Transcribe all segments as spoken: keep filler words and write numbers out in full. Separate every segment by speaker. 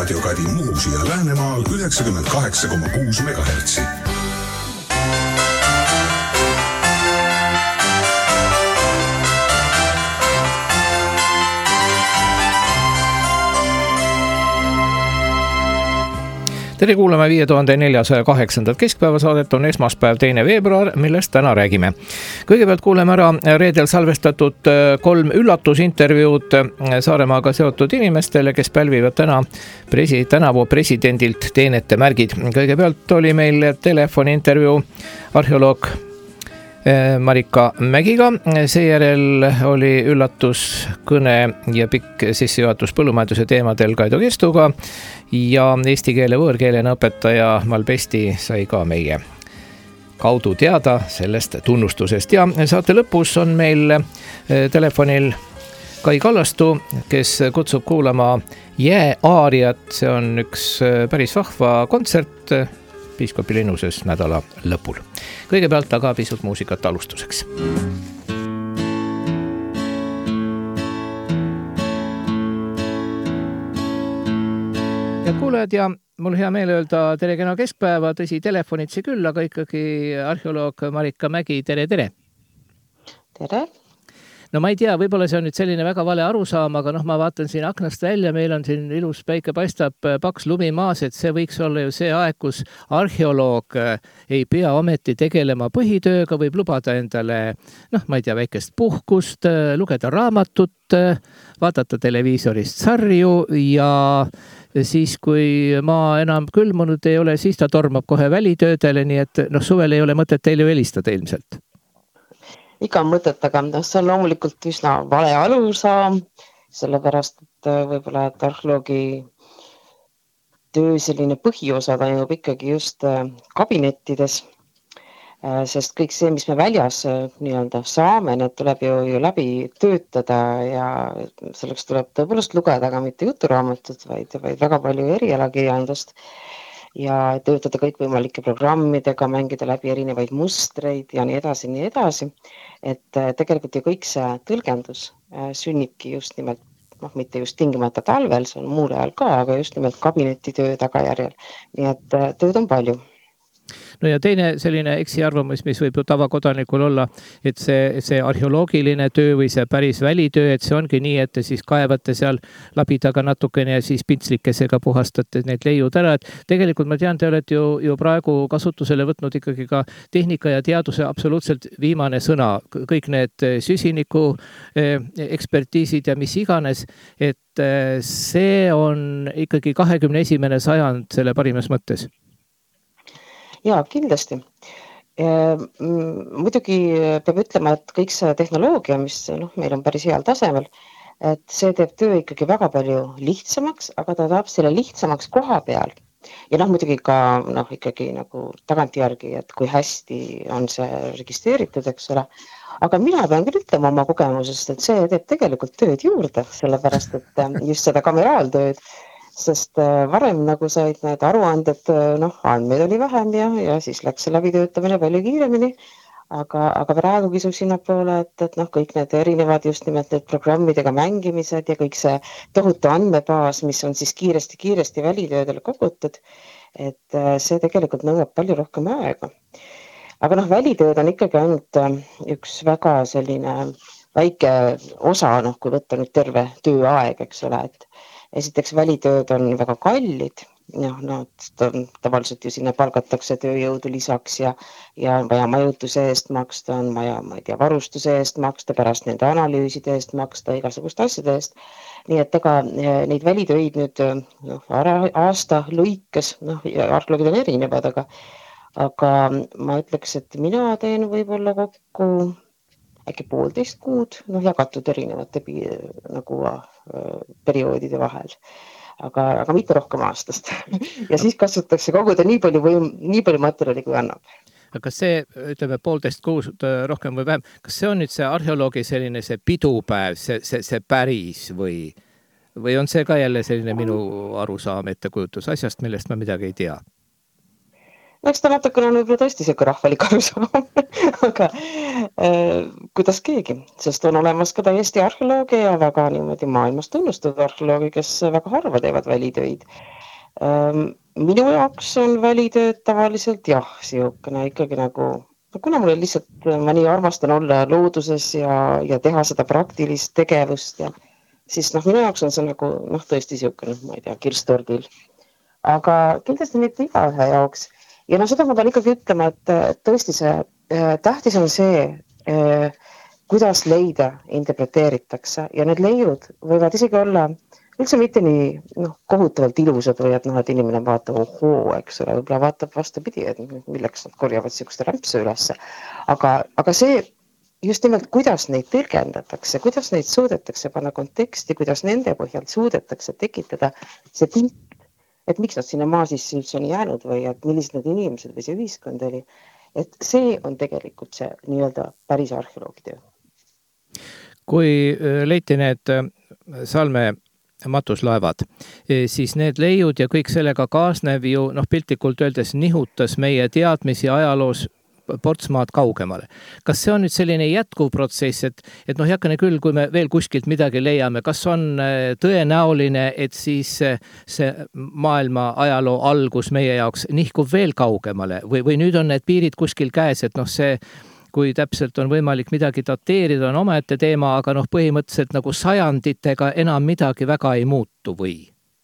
Speaker 1: raadiokadi Muusi ja Läänemaal üheksakümmend kaheksa koma kuus megahertsi.
Speaker 2: Tere kuulame viie tuhande neljasaja kaheksandat keskpäevasaadet, on esmaspäev teine veebruar, millest täna räägime. Kõigepealt kuuleme ära reedel salvestatud kolm üllatusintervjuud Saaremaaga seotud inimestele, kes pälvivad täna presi, tänavu presidendilt teenete märgid. Kõigepealt oli meil telefoniintervjuu arheoloog Marika Mägiga, seejärel oli üllatuskõne ja pikk sissejuhatus põllumajanduse teemadel Kaido Kestuga ja eesti keele võõrkeelena õpetaja Malbesti sai ka meie kaudu teada sellest tunnustusest. Ja saate lõpus on meil telefonil Kai Kallastu, kes kutsub kuulama Jääaariat, see on üks päris vahva kontsert Piiskopi linnuses nädala lõpul. Kõigepealt aga pisut muusikat alustuseks. Ja kuulajad, ja mul hea meel öelda tere kena keskpäeva, tõsi telefonitsi küll, aga ikkagi arheoloog Marika Mägi, tere, tere!
Speaker 3: Tere!
Speaker 2: No ma ei tea, võib-olla see on nüüd selline väga vale arusaam, aga noh, ma vaatan siin aknast välja, meil on siin ilus päike paistab, paks lumi maas, et see võiks olla ju see aeg, kus arheoloog ei pea ometi tegelema põhitööga, võib lubada endale, noh, ma ei tea, väikest puhkust, lugeda raamatut, vaadata televiisorist sarju ja siis, kui maa enam külmunud ei ole, siis ta tormab kohe välitöödele, nii et noh, suvel ei ole mõtet teile ju helistada ilmselt.
Speaker 3: Iga mõtet, aga see on loomulikult üsna vale alusaam, sellepärast, et võib-olla et arheoloogi töö selline põhiosa toimub ikkagi just kabinettides, sest kõik see, mis me väljas nii-öelda saame, need tuleb ju, ju läbi töötada ja selleks tuleb tõepoolest lugeda, aga mitte juturaamatut, vaid, vaid väga palju erialakirjandust ja töötada kõikvõimalike programmidega, mängida läbi erinevaid mustreid ja nii edasi, nii edasi. Et tegelikult ju kõik see tõlgendus sünnibki just nimelt, noh, mitte just tingimata talvel, see on muul ajal ka, aga just nimelt kabinetitöö tagajärjel. Nii et tööd on palju.
Speaker 2: No ja teine selline eksiarvamus, mis võib ju tavakodanikul olla, et see, see arheoloogiline töö või see päris välitöö, et see ongi nii, et te siis kaevate seal labidaga natukene ja siis pintslikesega puhastate need leiud ära. Et tegelikult ma tean, te olete ju, ju praegu kasutusele võtnud ikkagi ka tehnika ja teaduse absoluutselt viimane sõna. Kõik need süsiniku ekspertiisid ja mis iganes, et see on ikkagi kahekümne esimene sajand selle parimas mõttes.
Speaker 3: Jaa, kindlasti. Muidugi peab ütlema, et kõik see tehnoloogia, mis noh, meil on päris heal tasemel, et see teeb töö ikkagi väga palju lihtsamaks, aga ta tahab selle lihtsamaks koha peal. Ja noh, muidugi ka noh, ikkagi nagu tagantjärgi, et kui hästi on see registreeritud, eks ole. Aga mina pean küll ütlema oma kogemusest, et see teeb tegelikult tööd juurde, sellepärast, et just seda kameraaltööd, sest varem nagu said need aruanded, noh, andmeid oli vähem ja, ja siis läks see läbitöötamine palju kiiremini, aga, aga praegu kisub sinna poole, et, et noh, kõik need erinevad just nimelt need programmidega mängimised ja kõik see tohutu andmebaas, mis on siis kiiresti-kiiresti välitöödele kogutud, et see tegelikult nõuab palju rohkem aega. Aga noh, välitööd on ikkagi ainult üks väga selline väike osa, noh, kui võtta nüüd terve tööaeg, eks ole, et esiteks välitööd on väga kallid, noh, no, tavaliselt ju sinna palgatakse tööjõudu lisaks ja, ja on vaja majutuse eest maksta, on vaja, ma ei tea, varustuse eest maksta, pärast nende analüüside eest maksta, igasuguste asjade eest. Nii et ega neid välitöid nüüd noh, aasta lõikes, noh, arheoloogid on erinevad, aga, aga ma ütleks, et mina teen võib-olla kokku äkki poolteist kuud, noh, jagatud erinevate nagu perioodide vahel, aga, aga mitte rohkem aastast. Ja siis kasutatakse koguda nii palju, või, nii palju materjali, kui annab.
Speaker 2: Aga kas see, ütleme, poolteist kuud rohkem või vähem, kas see on nüüd see arheoloogi selline see pidupäev, see, see, see päris või, või on see ka jälle selline minu arusaam ettekujutus asjast, millest ma midagi ei tea?
Speaker 3: No eks ta natukene on võib-olla tõesti see rahvalik arusaam, aga äh, kuidas keegi, sest on olemas ka täiesti arheoloogi ja väga niimoodi maailmas tunnustatud arheoloogi, kes väga harva teevad välitöid. Minu jaoks on välitööd tavaliselt jah, siukene ikkagi nagu, kuna mul lihtsalt, ma nii armastan olla looduses ja, ja teha seda praktilist tegevust ja siis noh, minu jaoks on see nagu noh, tõesti siukene, ma ei tea, kirstordil. Aga kindlasti mitte iga ühe jaoks. Ja no seda ma pean ikkagi ütlema, et tõesti see tähtis on see, kuidas leida interpreteeritakse ja need leiud võivad isegi olla üldse mitte nii noh, kohutavalt ilusad või et, noh, et inimene vaatab ohoo, eks ole, võib-olla vaatab vastupidi, et milleks nad korjavad siukest rämpsu ülesse. Aga, aga see just nimelt, kuidas neid tõlgendatakse, kuidas neid suudetakse panna konteksti, kuidas nende põhjalt suudetakse tekitada see pilt, et miks nad sinna maa sisse üldse on jäänud või et millised need inimesed või see ühiskond oli. Et see on tegelikult see nii-öelda päris arheoloogi töö.
Speaker 2: Kui leiti need Salme matuslaevad, siis need leiud ja kõik sellega kaasnev ju noh, piltlikult öeldes nihutas meie teadmisi ajaloos portsmaad kaugemale. Kas see on nüüd selline jätkuv protsess, et, et noh, jakane küll, kui me veel kuskilt midagi leiame, kas on tõenäoline, et siis see maailma ajaloo algus meie jaoks nihkub veel kaugemale või, või nüüd on need piirid kuskil käes, et noh, see kui täpselt on võimalik midagi dateerida, on omaette teema, aga noh, põhimõtteliselt nagu sajanditega enam midagi väga ei muutu või?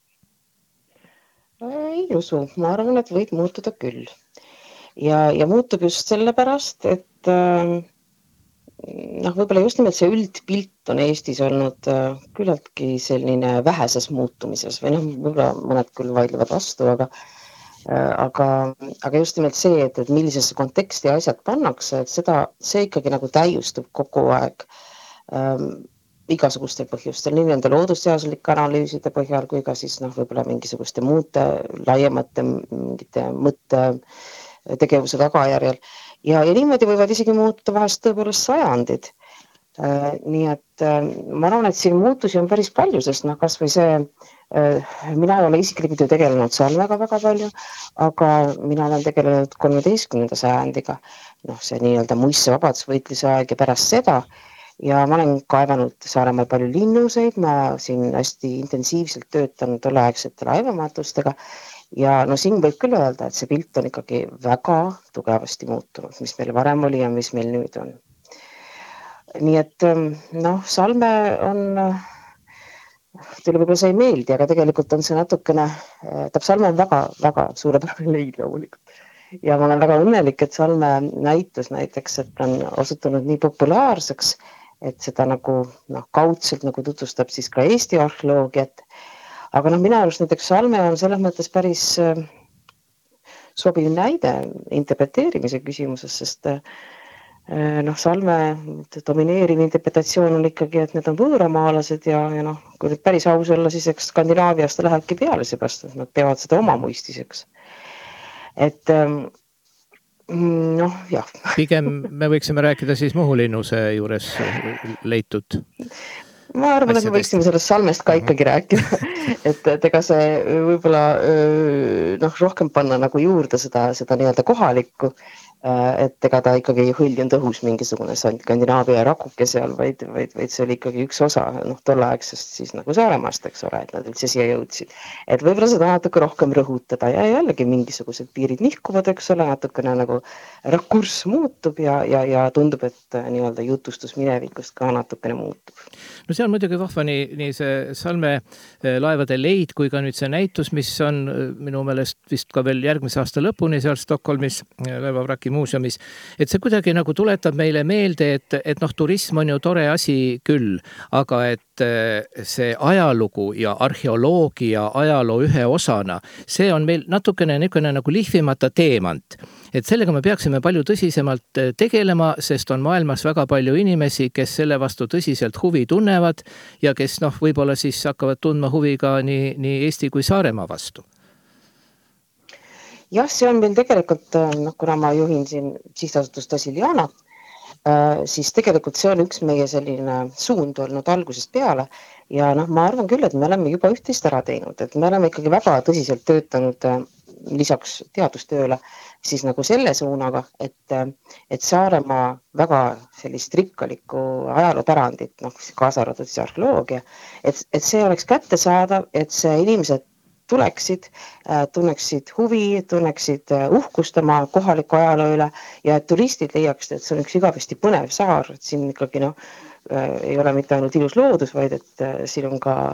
Speaker 3: Ei usu, ma arvan, et võid muutuda küll. Ja, ja muutub just sellepärast, et äh, noh, võib-olla just nimelt see üldpilt on Eestis olnud äh, küllaltki selline väheses muutumises või noh, võib-olla mõned küll vaidlevad vastu, aga Aga, aga just nimelt see, et, et millisesse konteksti asjad pannakse, et seda, see ikkagi nagu täiustub kogu aeg ähm, igasugustel põhjustel, nii nende loodusteaduslike analüüside põhjal, kui ka siis noh, võib-olla mingisuguste muude laiemate mingite mõtte tegevuse tagajärjel. Ja, ja niimoodi võivad isegi muutuda vahest tõepoolest sajandid. Äh, nii et äh, ma arvan, et siin muutusi on päris palju, sest noh, kas või see mina ei ole isiklikult ju tegelenud Salmega väga palju, aga mina olen tegelenud kolmeteistkümnenda sajandiga, noh see nii-öelda muistse vabadusvõitluse aeg ja pärast seda ja ma olen kaevanud Saaremaal palju linnuseid, ma siin hästi intensiivselt töötanud tolleaegsete laevamatustega ja no siin võib küll öelda, et see pilt on ikkagi väga tugevasti muutunud, mis meil varem oli ja mis meil nüüd on. Nii et noh, Salme on teile võib-olla see ei meeldi, aga tegelikult on see natukene, täp Salme on väga, väga suurepärane leid loomulikult. Ja ma olen väga õnnelik, et Salme näitus näiteks, et on osutunud nii populaarseks, et seda nagu noh, kaudselt nagu tutvustab siis ka Eesti arheoloogiat. Aga noh, mina arust näiteks Salme on selles mõttes päris sobiv näide interpreteerimise küsimuses, sest noh, Salme domineeriv interpretatsioon on ikkagi, et need on võõramaalased ja, ja noh, kui nüüd päris aus olla, siis eks Skandinaaviast lähebki peale seepärast, et nad peavad seda oma muistiseks. Et noh, jah.
Speaker 2: Pigem me võiksime rääkida siis Muhulinnuse juures leitud.
Speaker 3: Ma arvan, et me võiksime sellest Salmest ka ikkagi rääkida, et, et ega see võib-olla noh, rohkem panna nagu juurde seda, seda nii-öelda kohalikku, et ega ta ikkagi hõljunud õhus mingisugune Skandinaavia rakuke seal, vaid, vaid, vaid see oli ikkagi üks osa noh, tolleaegsest siis nagu Saaremaast, eks ole, et nad üldse siia jõudsid. Et võib-olla seda natuke rohkem rõhutada ja jällegi mingisugused piirid nihkuvad, eks ole, natukene nagu rakurss muutub ja, ja, ja tundub, et nii-öelda jutustus minevikust ka natukene muutub.
Speaker 2: No see on muidugi vahva nii, nii see Salme laevade leid kui ka nüüd see näitus, mis on minu meelest vist ka veel järgmise aasta lõpuni seal Stockholmis laevavraki muuseumis, et see kuidagi nagu tuletab meile meelde, et, et noh, turism on ju tore asi küll, aga et see ajalugu ja arheoloogia ajaloo ühe osana, see on meil natukene niisugune nagu lihvimata teemant. Et sellega me peaksime palju tõsisemalt tegelema, sest on maailmas väga palju inimesi, kes selle vastu tõsiselt huvi tunnevad ja kes noh, võib-olla siis hakkavad tundma huvi ka nii, nii Eesti kui Saaremaa vastu.
Speaker 3: Jah, see on meil tegelikult, noh, kuna ma juhin siin sihtasutust Asiliana, siis tegelikult see on üks meie selline suund olnud algusest peale ja noh, ma arvan küll, et me oleme juba üht-teist ära teinud, et me oleme ikkagi väga tõsiselt töötanud lisaks teadustööle siis nagu selle suunaga, et, et Saaremaa väga sellist rikkalikku ajaloopärandit, noh, kaasa arvatud siis arheoloogia, et, et see oleks kättesaadav, et see inimesed tuleksid, tunneksid huvi, tunneksid uhkust oma kohaliku ajaloo üle ja et turistid leiaksid, et see on üks igavesti põnev saar, et siin ikkagi noh, ei ole mitte ainult ilus loodus, vaid et siin on ka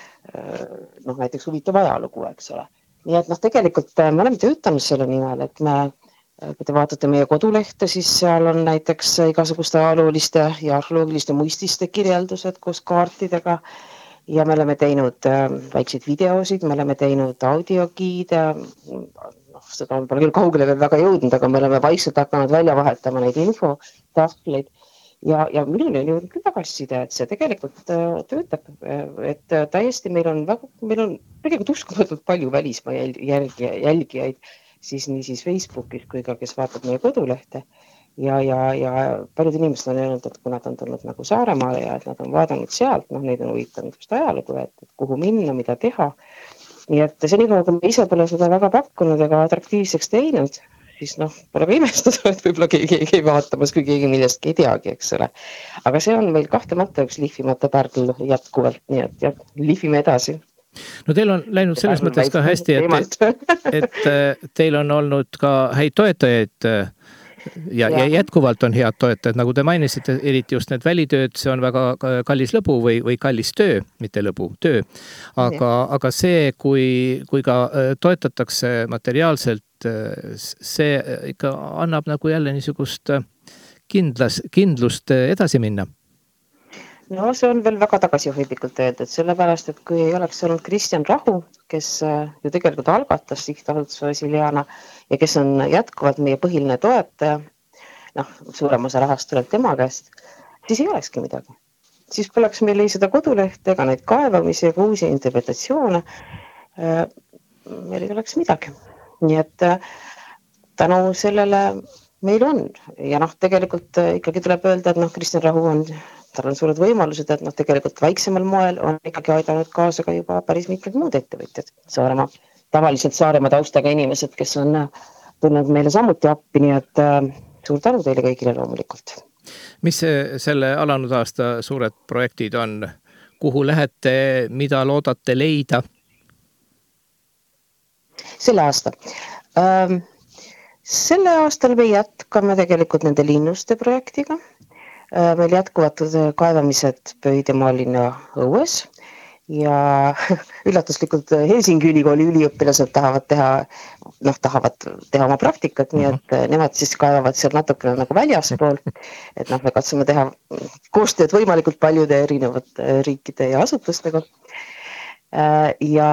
Speaker 3: noh, näiteks huvitav ajalugu, eks ole. Nii et noh, tegelikult me oleme töötanud selle nimel, et me, kui te vaatate meie kodulehte, siis seal on näiteks igasuguste ajalooliste ja arheoloogiliste muististe kirjeldused koos kaartidega ja me oleme teinud väikseid videosid, me oleme teinud audiogiide, noh, seda on küll kaugele veel väga jõudnud, aga me oleme vaikselt hakanud välja vahetama neid infotahvleid ja, ja minul on jõudnud küll tagasiside, et see tegelikult töötab, et täiesti meil on väga, meil on tegelikult uskumatult palju välismaa jälgi, jälgijaid siis nii siis Facebookis kui ka, kes vaatab meie kodulehte ja, ja, ja paljud inimesed on öelnud, et kui nad on tulnud nagu Saaremaale ja et nad on vaadanud sealt, noh, neid on huvitanud just ajalugu, et, et kuhu minna, mida teha. Nii et see nii, kui me ise pole seda väga pakkunud ega atraktiivseks teinud, siis noh, pole imestada, et võib-olla keegi ei vaatamas, kui keegi millestki ei teagi, eks ole. Aga see on meil kahtlemata üks lihvimata pärl jätkuvalt, nii et jah, lihvime edasi.
Speaker 2: No teil on läinud selles mõttes ka hästi, et, et teil on olnud ka häid toetajaid ja, ja jätkuvalt on head toetajad, nagu te mainisite, eriti just need välitööd, see on väga kallis lõbu või, või kallis töö, mitte lõbu, töö. Aga, aga see, kui, kui ka toetatakse materiaalselt, see ikka annab nagu jälle niisugust kindlas, kindlust edasi minna.
Speaker 3: No see on veel väga tagasihoidlikult öeldud, sellepärast, et kui ei oleks olnud Kristjan Rahu, kes ju tegelikult algatas Sihtasutus Vasiliana ja kes on jätkuvalt meie põhiline toetaja, noh, suurem osa rahast tuleb tema käest, siis ei olekski midagi. Siis poleks meil ei seda kodulehte ega neid kaevamisi ega uusi interpretatsioone, meil ei oleks midagi. Nii et tänu sellele meil on ja noh, tegelikult ikkagi tuleb öelda, et noh, Kristjan Rahu on tal on suured võimalused, et noh, tegelikult väiksemal moel on ikkagi aidanud kaasa ka juba päris mitmed muud ettevõtjad. Saaremaa, tavaliselt Saaremaa taustaga inimesed, kes on tulnud meile samuti appi, nii et äh, suur tänu teile kõigile loomulikult.
Speaker 2: Mis selle alanud aasta suured projektid on? Kuhu lähete, mida loodate leida? Selle
Speaker 3: aasta. Ähm, selle aastal me jätkame tegelikult nende linnuste projektiga. Meil jätkuvad kaevamised Pöide maalinna õues ja üllatuslikult Helsingi ülikooli üliõpilased tahavad teha, noh, tahavad teha oma praktikat, nii et nemad siis kaevavad seal natukene nagu väljaspool, et noh, me katsume teha koostööd võimalikult paljude erinevate riikide ja asutustega ja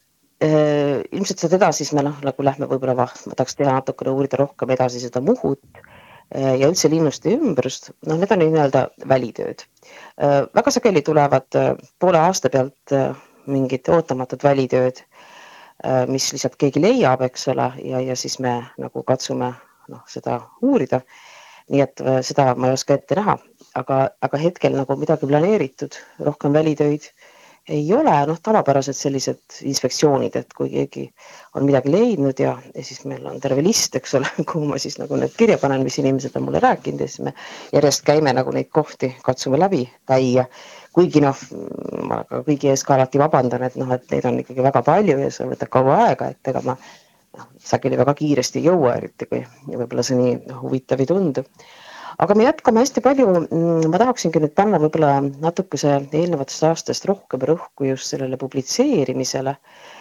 Speaker 3: ilmselt seda edasi siis me noh, nagu lähme võib-olla vaht, ma tahaks teha natukene uurida rohkem edasi seda Muhut ja üldse linnuste ümbrust, noh, need on nii-öelda välitööd. Väga sageli tulevad poole aasta pealt mingid ootamatud välitööd, mis lihtsalt keegi leiab, eks ole, ja, ja siis me nagu katsume noh, seda uurida. Nii et seda ma ei oska ette näha, aga, aga hetkel nagu midagi planeeritud, rohkem välitöid ei ole, noh, tavapärased sellised inspektsioonid, et kui keegi on midagi leidnud ja, ja siis meil on terve list, eks ole, kuhu ma siis nagu need kirja panen, mis inimesed on mulle rääkinud ja siis me järjest käime nagu neid kohti, katsume läbi käia. Kuigi noh, ma kõigi ees ka alati vabandan, et noh, et neid on ikkagi väga palju ja see võtab kaua aega, et ega ma noh, sageli väga kiiresti ei jõua, eriti kui võib-olla see nii huvitav ei tundu. Aga me jätkame hästi palju, ma tahaksingi nüüd panna võib-olla natukese eelnevatest aastast rohkem rõhku just sellele publitseerimisele,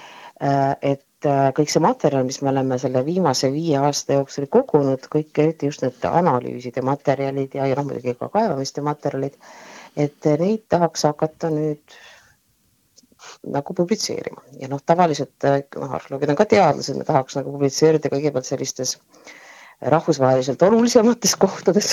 Speaker 3: et kõik see materjal, mis me oleme selle viimase viie aasta jooksul kogunud, kõik eriti just need analüüsid ja materjalid ja, ja noh, muidugi ka kaevamiste materjalid, et neid tahaks hakata nüüd nagu publitseerima. Ja noh, tavaliselt noh, arheoloogid on ka teadlased, me tahaks nagu publitseerida kõigepealt sellistes rahvusvaheliselt olulisemates kohtades,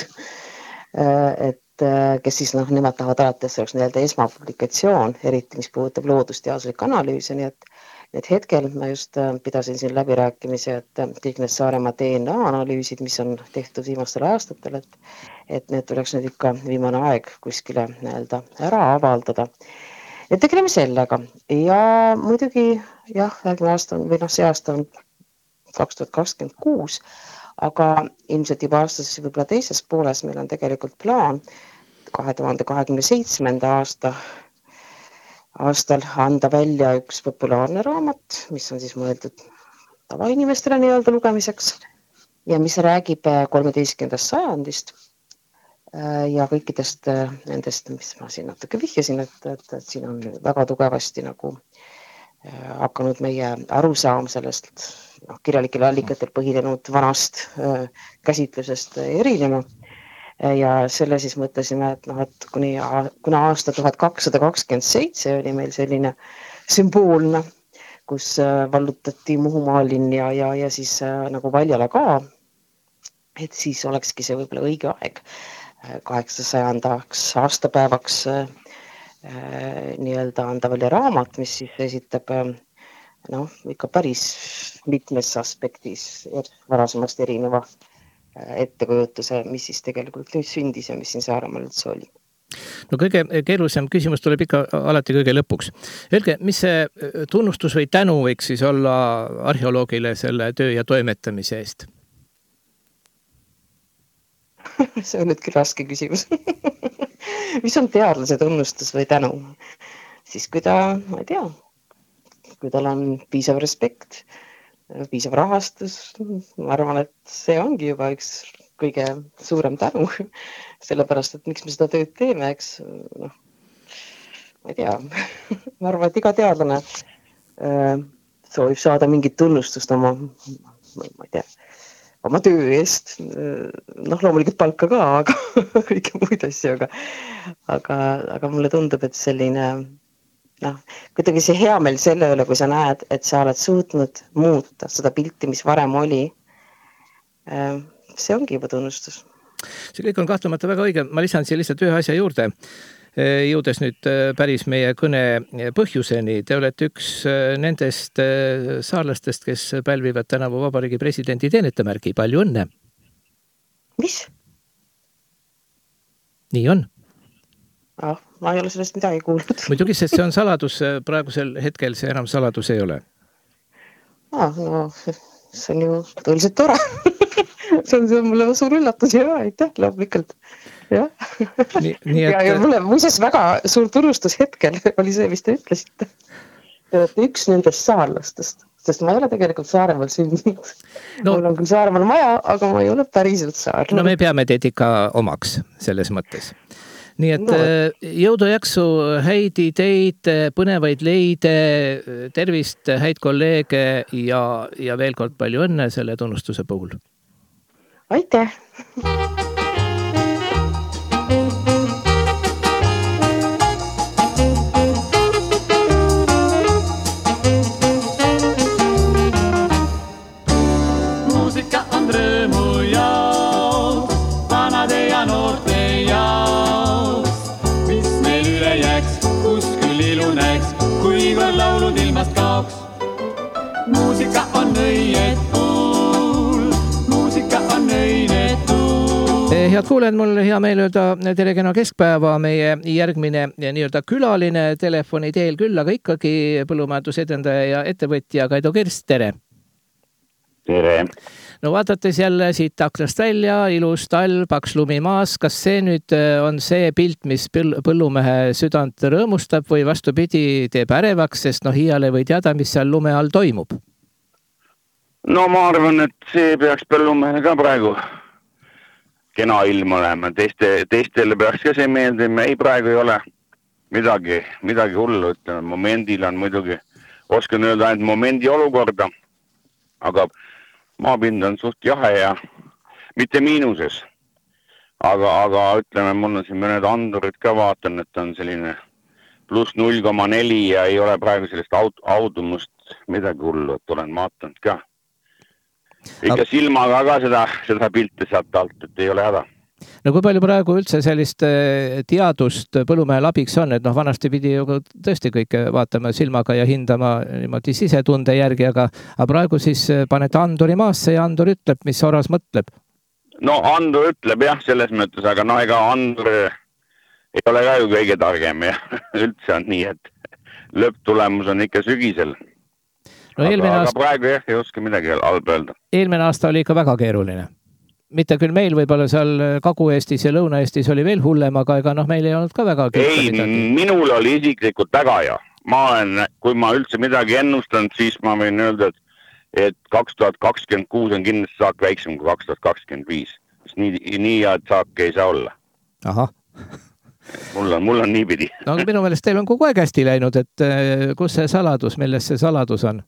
Speaker 3: et kes siis noh, nemad tahavad alati, et see oleks nii-öelda esmapublikatsioon, eriti mis puudutab loodusteaduslik analüüsi, nii et, et hetkel ma just pidasin siin läbirääkimisi, et kõik need Saaremaa D N A analüüsid, mis on tehtud viimastel aastatel, et, et need tuleks nüüd ikka viimane aeg kuskile nii-öelda ära avaldada. Et tegeleme sellega ja muidugi jah, järgmine aasta on, või noh, see aasta on kaks tuhat kakskümmend kuus, aga ilmselt juba aastas võib-olla teises pooles meil on tegelikult plaan kahe tuhande kahekümne seitsmenda aasta aastal anda välja üks populaarne raamat, mis on siis mõeldud tavainimestele nii-öelda lugemiseks ja mis räägib kolmeteistkümnendast sajandist ja kõikidest nendest, mis ma siin natuke vihjasin, et, et, et siin on väga tugevasti nagu hakanud meie arusaam sellest no, kirjalikel allikatel põhinenud vanast äh, käsitlusest erinema. Ja selle siis mõtlesime, et, noh, et kuni, kuna aasta tuhat kakssada kakskümmend seitse oli meil selline sümboolne, kus äh, vallutati Muhumaa linn ja, ja, ja siis äh, nagu Valjala ka, et siis olekski see võib-olla õige aeg kaheksasajandaks aastapäevaks äh, nii-öelda anda välja raamat, mis siis esitab noh, ikka päris mitmes aspektis varasemast erineva ettekujutuse, mis siis tegelikult nüüd sündis ja mis siin Saaremaal üldse oli.
Speaker 2: No kõige keerulisem küsimus tuleb ikka alati kõige lõpuks. Öelge, mis see tunnustus või tänu võiks siis olla arheoloogile selle töö ja toimetamise eest?
Speaker 3: See on nüüd küll raske küsimus. Mis on teadlase tunnustus või tänu? Siis kui ta, ma ei tea, kui tal on piisav respekt, piisav rahastus, ma arvan, et see ongi juba üks kõige suurem tänu. Sellepärast, et miks me seda tööd teeme, eks, noh, ma ei tea, ma arvan, et iga teadlane äh, soovib saada mingit tunnustust oma, ma ei tea, oma töö eest, noh loomulikult palka ka, aga kõike muid asju, aga, aga, aga mulle tundub, et selline, noh, kuidagi see hea meel selle üle, kui sa näed, et sa oled suutnud muuta seda pilti, mis varem oli, see ongi juba tunnustus.
Speaker 2: See kõik on kahtlemata väga õige, ma lisan siia lihtsalt ühe asja juurde. Jõudes nüüd päris meie kõne põhjuseni, te olete üks nendest saarlastest, kes pälvivad tänavu Vabariigi presidendi teenetemärgi. Palju õnne!
Speaker 3: Mis?
Speaker 2: Nii on.
Speaker 3: Ah, ma ei ole sellest midagi kuulnud.
Speaker 2: Muidugi, sest see on saladus, praegusel hetkel see enam saladus ei ole.
Speaker 3: Ah, no, see on ju tõeliselt tore. See on, see on mulle suur üllatus ja aitäh, loomulikult. Ja. Nii, nii et... ja, ja mulle muuses väga suur tunnustus hetkel oli see, mis te ütlesite. Te olete üks nendest saarlastest, sest ma ei ole tegelikult Saaremaal sündinud. No, mul on küll Saaremaal maja, aga ma ei ole päriselt saarlane.
Speaker 2: No me peame teid ikka omaks selles mõttes. Nii et no. Jõudu jaksu, häid ideid, põnevaid leide, tervist, häid kolleege ja, ja veel kord palju õnne selle tunnustuse puhul.
Speaker 3: Aitäh!
Speaker 4: Muusika on õied kuul, muusika on õied tuul.
Speaker 2: Head kuuled, mul hea meel öelda tere kena keskpäeva. Meie järgmine nii-öelda külaline telefoni teel küll, aga ikkagi põllumajandusedendaja ja ettevõtja Kaido Kirst, tere!
Speaker 5: Tere!
Speaker 2: No vaadates jälle siit aknast välja, ilus talv, paks lumi maas, kas see nüüd on see pilt, mis põllumehe südant rõõmustab või vastupidi teeb ärevaks, sest noh, iiale või teada, mis seal lume all toimub?
Speaker 5: No ma arvan, et see peaks põllumehele ka praegu kena ilm olema. Teiste, teistele peaks ka see meeldima. Ei, praegu ei ole midagi, midagi hullu. Ütleme, momendil on muidugi, oskan öelda ainult momendi olukorda, aga maapind on suht jahe ja mitte miinuses. Aga, aga ütleme, mul on siin mõned andurid ka vaatan, et on selline pluss null koma neli ja ei ole praegu sellist aut- audumust midagi hullu, et olen vaatanud ka. Ikka silmaga ka seda, seda pilti sealt alt, et ei ole häda.
Speaker 2: No kui palju praegu üldse sellist teadust põllumehel abiks on, et noh, vanasti pidi ju tõesti kõike vaatama silmaga ja hindama niimoodi sisetunde järgi, aga, aga praegu siis panete anduri maasse ja andur ütleb, mis oras mõtleb?
Speaker 5: No andur ütleb jah, selles mõttes, aga no ega andur ei ole ka ju kõige targem ja üldse on nii, et lõpptulemus on ikka sügisel. No aga, aga aasta... praegu jah, ei oska midagi halb öelda.
Speaker 2: Eelmine aasta oli ikka väga keeruline. mitte küll meil, võib-olla seal Kagu-Eestis ja Lõuna-Eestis oli veel hullem, aga ega noh, meil ei olnud ka väga
Speaker 5: ei, minul oli isiklikult väga hea. Ma olen, kui ma üldse midagi ennustanud, siis ma võin öelda, et, et kaks tuhat kakskümmend kuus on kindlasti saak väiksem kui kaks tuhat kakskümmend viis. Nii, nii head saak ei saa olla.
Speaker 2: Ahah.
Speaker 5: Mul on, mul on niipidi.
Speaker 2: No minu meelest teil on kogu aeg hästi läinud, et kus see saladus, milles see saladus on?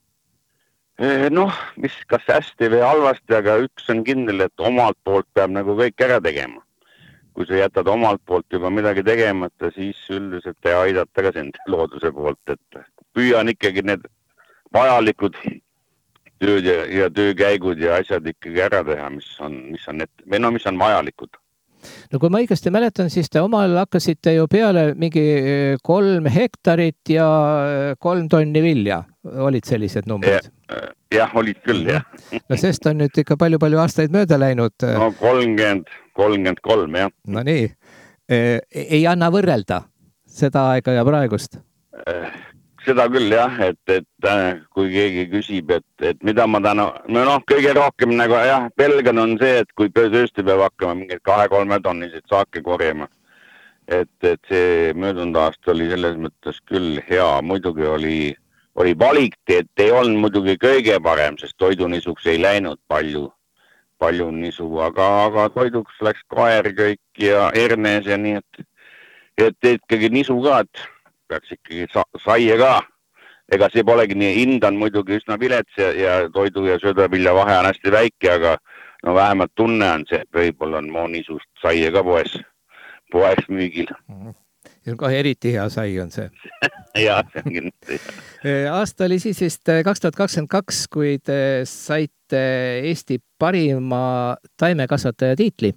Speaker 5: Noh, mis kas hästi või halvasti, aga üks on kindel, et omalt poolt peab nagu kõik ära tegema. Kui sa jätad omalt poolt juba midagi tegemata, siis üldiselt ei aidata ka sind looduse poolt, et püüan ikkagi need vajalikud tööd ja, ja töökäigud ja asjad ikkagi ära teha, mis on, mis on, et, või no, mis on vajalikud.
Speaker 2: No kui ma õigesti mäletan, siis te omal hakkasite ju peale mingi kolm hektarit ja kolm tonni vilja. Olid sellised numbrid?
Speaker 5: Ja, jah, olid küll, jah.
Speaker 2: No sest on nüüd ikka palju-palju aastaid mööda läinud.
Speaker 5: No kolmkümmend, kolmkümmend kolm, jah.
Speaker 2: No nii. Ei anna võrrelda seda aega ja praegust?
Speaker 5: Seda küll, jah, et, et kui keegi küsib, et, et mida ma täna, no noh, kõige rohkem nagu, jah, pelgan on see, et kui tõesti peab hakkama mingid kahe-kolme tonniseid saake korjama. Et, et see möödunud aasta oli selles mõttes küll hea, muidugi oli oli valik, et ei olnud muidugi kõige parem, sest toidunisuks ei läinud palju, palju nisu, aga, aga toiduks läks kaer kõik ja hernes ja nii, et, et ikkagi nisu ka, et peaks ikkagi sa, saia ka. Ega see polegi nii, hind on muidugi üsna vilets ja, ja toidu ja söödavilja vahe on hästi väike, aga no vähemalt tunne on see, et võib-olla on moonisust saia ka poes, poes müügil.
Speaker 2: Ja kohe eriti hea sai on see.
Speaker 5: Jaa, see on kindlasti.
Speaker 2: Aasta oli siis vist kaks tuhat kakskümmend kaks, kui te saite Eesti parima taimekasvataja tiitli.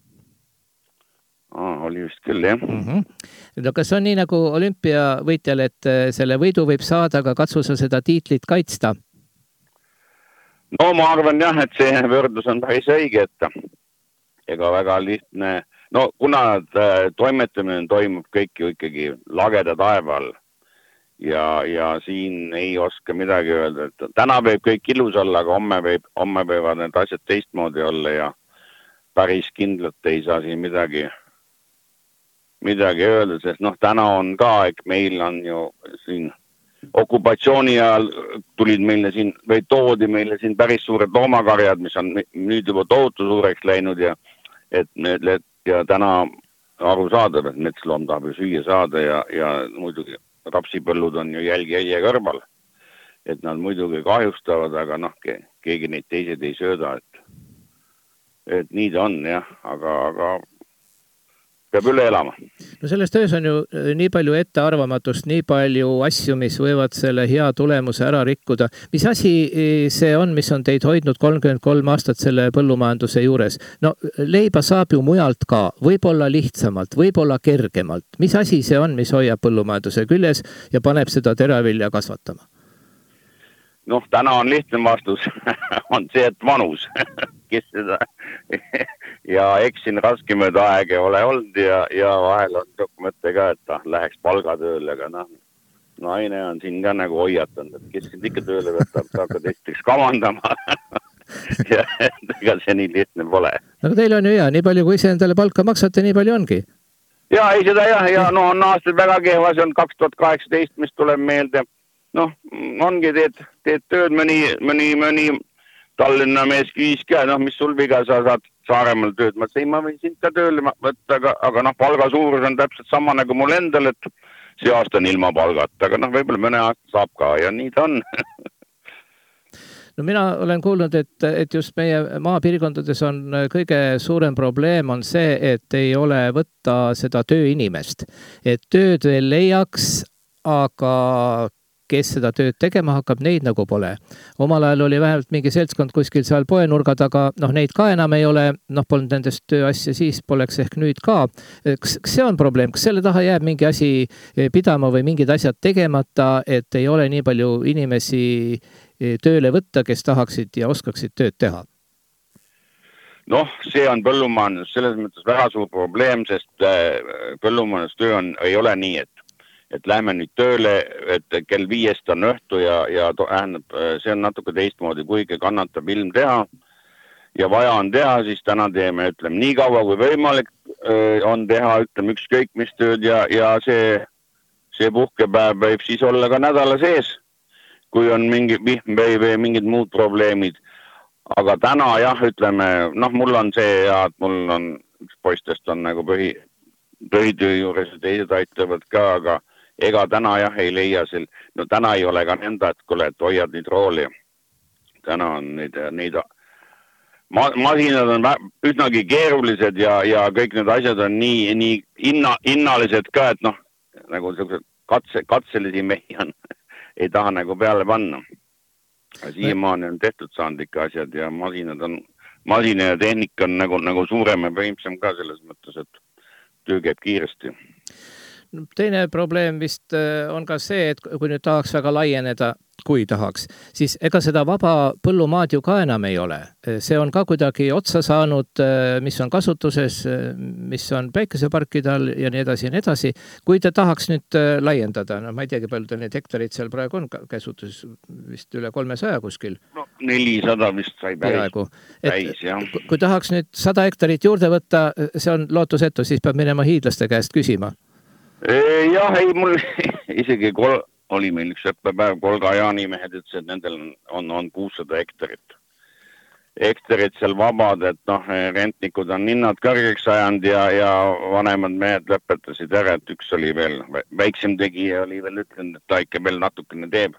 Speaker 5: Aa, oli vist küll, jah.
Speaker 2: Mm-hmm. No kas on nii nagu olümpiavõitjal, et selle võidu võib saada, aga katsu sa seda tiitlit kaitsta?
Speaker 5: No ma arvan jah, et see võrdlus on päris õige, et ega väga lihtne. No kuna toimetamine toimub kõik ju ikkagi lageda taeval ja, ja siin ei oska midagi öelda, et täna võib kõik ilus olla, aga homme, võib, homme võivad need asjad teistmoodi olla ja päris kindlalt ei saa siin midagi, midagi öelda, sest noh, täna on ka, et meil on ju siin okupatsiooni ajal tulid meile siin või toodi meile siin päris suured loomakarjad, mis on nüüd juba tohutu suureks läinud ja et need ja täna aru saada, et metsloom tahab ju süüa saada ja, ja muidugi rapsipõllud on ju jälgi jälje kõrval. Et nad muidugi kahjustavad, aga noh, keegi neid teised ei sööda, et, et nii ta on jah, aga, aga peab üle elama.
Speaker 2: No selles töös on ju nii palju ettearvamatust, nii palju asju, mis võivad selle hea tulemuse ära rikkuda. Mis asi see on, mis on teid hoidnud kolmkümmend kolm aastat selle põllumajanduse juures? No leiba saab ju mujalt ka, võib-olla lihtsamalt, võib-olla kergemalt. Mis asi see on, mis hoiab põllumajanduse küljes ja paneb seda teravilja kasvatama?
Speaker 5: Noh, täna on lihtne vastus. on see, et vanus. Kes seda ja eks siin raskemad aeg ei ole olnud ja, ja vahel on mõte ka, et ta läheks palgatööle, aga noh, naine on siin ka nagu hoiatanud, et kes siin ikka tööle võtab, ta hakkad esiteks kamandama ja ega see nii lihtne pole.
Speaker 2: Aga teil on ju hea, nii palju kui ise endale palka maksate, nii palju ongi.
Speaker 5: Ja ei seda jah, ja no on aastad väga kehva, see on kaks tuhat kaheksateist, mis tuleb meelde. Noh, ongi teed, teed tööd mõni, mõni, mõni Tallinna mees küsis ka, noh, mis sul viga, sa saad Saaremaal tööd. Ma ütlesin, ma võin sind ka tööle võtta, aga, aga noh, palga suurus on täpselt sama nagu mul endal, et see aasta on ilma palgat, aga noh, võib-olla mõne aasta saab ka ja nii ta on.
Speaker 2: No mina olen kuulnud, et, et just meie maapiirkondades on kõige suurem probleem on see, et ei ole võtta seda tööinimest. Et tööd veel leiaks, aga kes seda tööd tegema hakkab, neid nagu pole. Omal ajal oli vähemalt mingi seltskond kuskil seal poenurga taga, noh neid ka enam ei ole, noh polnud nendest tööasja siis, poleks ehk nüüd ka. Kas, kas see on probleem? Kas selle taha jääb mingi asi pidama või mingid asjad tegemata, et ei ole nii palju inimesi tööle võtta, kes tahaksid ja oskaksid tööd teha?
Speaker 5: Noh, see on põllumajandus selles mõttes väga suur probleem, sest põllumajandustöö on, ei ole nii, et et lähme nüüd tööle, et kell viiest on õhtu ja, ja äänab, see on natuke teistmoodi, kuigi kannatab ilm teha. ja vaja on teha, siis täna teeme, ütleme, nii kaua kui võimalik on teha, ütleme, ükskõik mis tööd ja, ja see, see puhkepäev võib siis olla ka nädala sees, kui on mingi vihm või, või mingid muud probleemid. Aga täna jah, ütleme, noh, mul on see ja et mul on, üks poistest on nagu põhi, põhitöö juures ja teised aitavad ka, aga ega täna jah ei leia sel, no täna ei ole ka nõnda, et kuule, et hoiad neid rooli. Täna on neid, neid ma, masinad on üsnagi keerulised ja, ja kõik need asjad on nii, nii inna, innalised ka, et noh, nagu katse, katselisi mehi on, ei taha nagu peale panna. Siiamaani on tehtud saanud ikka asjad ja masinad on, masina ja tehnika on nagu, nagu suurem ja võimsam ka selles mõttes, et töö käib kiiresti.
Speaker 2: Teine probleem vist on ka see, et kui nüüd tahaks väga laieneda, kui tahaks, siis ega seda vaba põllumaad ju ka enam ei ole. See on ka kuidagi otsa saanud, mis on kasutuses, mis on päikeseparkide all ja nii edasi ja nii edasi. Kui te tahaks nüüd laiendada, no ma ei teagi, palju te need hektarid seal praegu on käsutuses, vist üle kolmesaja kuskil.
Speaker 5: No nelisada vist sai päris, päris jah.
Speaker 2: Kui tahaks nüüd sada hektarit juurde võtta, see on lootusetu, siis peab minema hiidlaste käest küsima.
Speaker 5: Jah, ei, mul isegi kol, oli meil üks õppepäev, Kolga Jaanimehed ütles, et nendel on, on kuussada hektarit. Hektarid seal vabad, et noh, rentnikud on ninnad kõrgeks ajanud ja, ja vanemad mehed lõpetasid ära, et üks oli veel, väiksem tegija oli veel ütlenud, et ta ikka veel natukene teeb.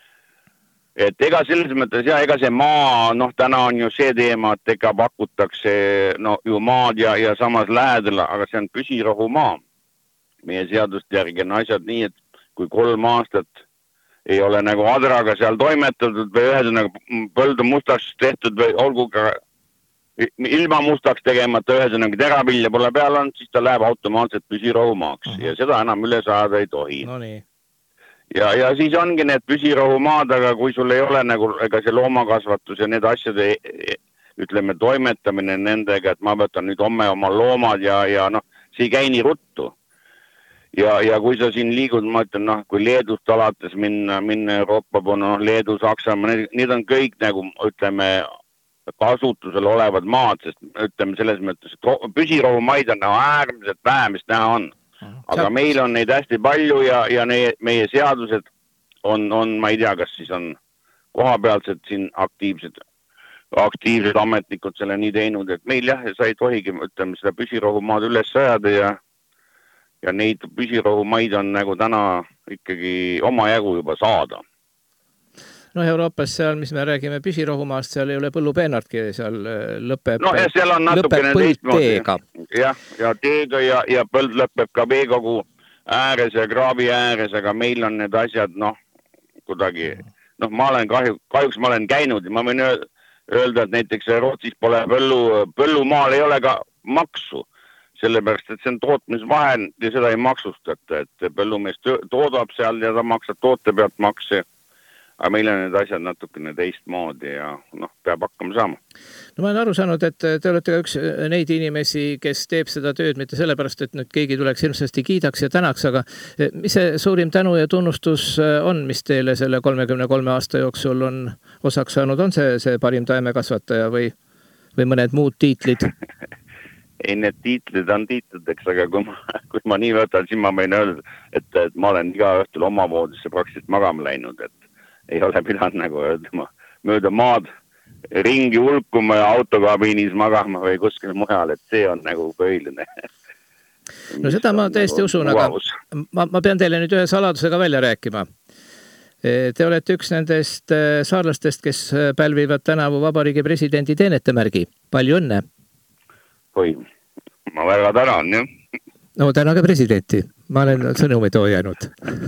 Speaker 5: Et ega selles mõttes, ja ega see maa, noh, täna on ju see teema, et ega pakutakse no, ju maad ja, ja samas lähedal, aga see on püsirohu maa. Meie seadust järgi on asjad nii, et kui kolm aastat ei ole nagu adraga seal toimetatud või ühesõnaga põldu mustaks tehtud või olgu ka ilma mustaks tegemata ühesõnaga teravilja pole peal on, siis ta läheb automaatselt püsirohumaaks uh-huh. ja seda enam üle saada ei tohi.
Speaker 2: No nii.
Speaker 5: Ja, ja siis ongi need püsirohumaad, aga kui sul ei ole nagu ega see loomakasvatus ja need asjade ütleme toimetamine nendega, et ma võtan nüüd homme oma loomad ja, ja noh, see ei käi nii ruttu. Ja, ja kui sa siin liigud, ma ütlen, noh, kui Leedust alates minna, minna Euroopa poole, noh, Leedu, Saksamaa, need, need on kõik nagu, ütleme, kasutusel olevad maad, sest ütleme selles mõttes, et püsirohumaid on nagu äärmiselt vähe, mis näha on. Aga meil on neid hästi palju ja, ja need, meie seadused on, on, ma ei tea, kas siis on kohapealsed siin aktiivsed, aktiivsed ametnikud selle nii teinud, et meil jah, sa ei tohigi, ütleme, seda püsirohumaad üles sajada ja ja neid püsirohumaid on nagu täna ikkagi oma jagu juba saada.
Speaker 2: No Euroopas seal, mis me räägime püsirohumaast, seal ei ole põllupeenartki, seal lõpeb,
Speaker 5: no, ja seal on
Speaker 2: lõpeb põld teega.
Speaker 5: Jah, ja teega ja, ja põld lõpeb ka veekogu ääres ja kraavi ääres, aga meil on need asjad, noh, kuidagi, noh, ma olen kahju, kahjuks ma olen käinud ja ma võin öelda, et näiteks Rootsis pole põllu, põllumaal ei ole ka maksu. Sellepärast, et see on tootmisvahen ja seda ei maksustata, et põllumees toodab seal ja ta maksab toote pealt makse, aga meil on need asjad natukene teistmoodi ja noh, peab hakkama saama.
Speaker 2: No ma olen aru saanud, et te olete ka üks neid inimesi, kes teeb seda tööd, mitte sellepärast, et nüüd keegi tuleks hirmsasti kiidaks ja tänaks, aga mis see suurim tänu ja tunnustus on, mis teile selle kolmekümne kolme aasta jooksul on osaks saanud, on see, see parim taimekasvataja või, või mõned muud tiitlid?
Speaker 5: Ei, need tiitlid on tiitlideks, aga kui ma, kui ma nii võtan, siis ma võin öelda, et, et ma olen iga õhtul oma voodisse praktiliselt magama läinud, et ei ole pidanud nagu öelda mööda maad ringi hulkuma ja autokabiinis magama või kuskil mujal, et see on nagu põhiline.
Speaker 2: No seda ma täiesti nagu usun, aga ma, ma pean teile nüüd ühe saladusega välja rääkima. Te olete üks nendest saarlastest, kes pälvivad tänavu vabariigi presidendi teenetemärgi. Palju õnne!
Speaker 5: Oi, ma väga tänan, jah.
Speaker 2: No tänage presidenti. Ma olen sõnumi too jäänud.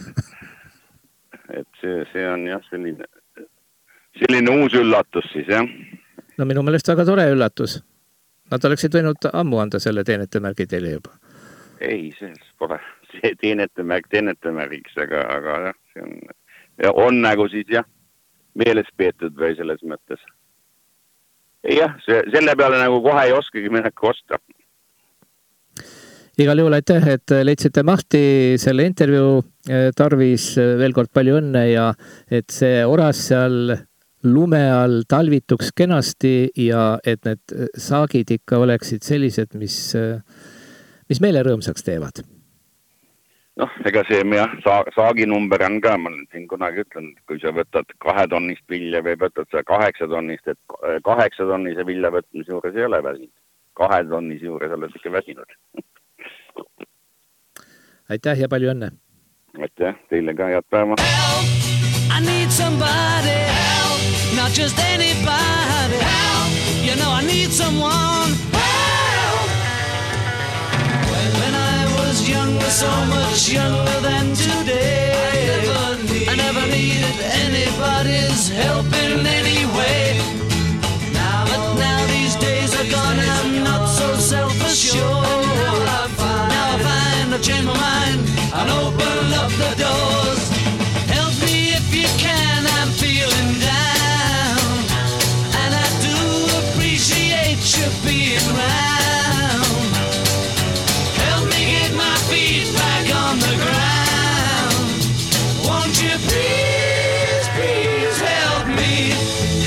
Speaker 5: Et see, see on jah selline, selline uus üllatus siis, jah.
Speaker 2: No minu meelest väga tore üllatus. Nad oleksid võinud ammu anda selle teenetemärgi teile juba.
Speaker 5: Ei, see pole. See teenetemärg teenetemärgiks, aga, aga jah, see on, ja on nagu siis jah, meeles peetud või selles mõttes. Jah, see, selle peale nagu kohe ei oskagi midagi osta.
Speaker 2: Igal juhul aitäh, et leidsite mahti selle intervjuu tarvis, veel kord palju õnne ja et see oras seal lume all talvituks kenasti ja et need saagid ikka oleksid sellised, mis, mis meile rõõmsaks teevad.
Speaker 5: Noh, ega see jah, saagi number on ka, ma olen siin kunagi ütlen, kui sa võtad kahe tonnist vilja või võtad sa kaheksa tonnist, et kaheksa tonnise vilja võtmise juures ei ole väsinud. Kahe tonnise juures oled ikka väsinud.
Speaker 2: Aitäh ja palju õnne!
Speaker 5: Aitäh, teile ka head päeva!
Speaker 6: I need somebody help, not just anybody help. You know I need someone help. When I was younger, so much younger than today, I never, need, I never needed anybody's help in any way. Now, but now these days are gone, I'm not so self-assured. Now I find, now I find I've changed my mind and open up the doors. You can, I'm feeling down, and I do appreciate you being round. Help me get my feet back on the ground. Won't you please, please help me?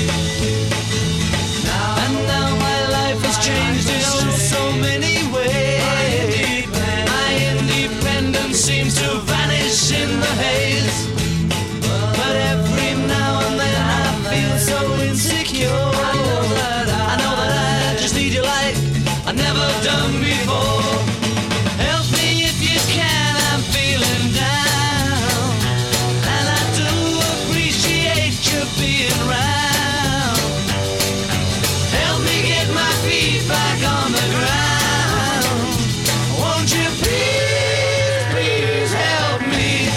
Speaker 6: Now, and now my life has changed in oh so many ways. My independence seems to vanish in the haze. But every now and then I feel so insecure. I know that I, I know that I just need you like I've never done before. Help me if you can, I'm feeling down, and I do appreciate you being round. Help me get my feet back on the ground. Won't you please, please help me?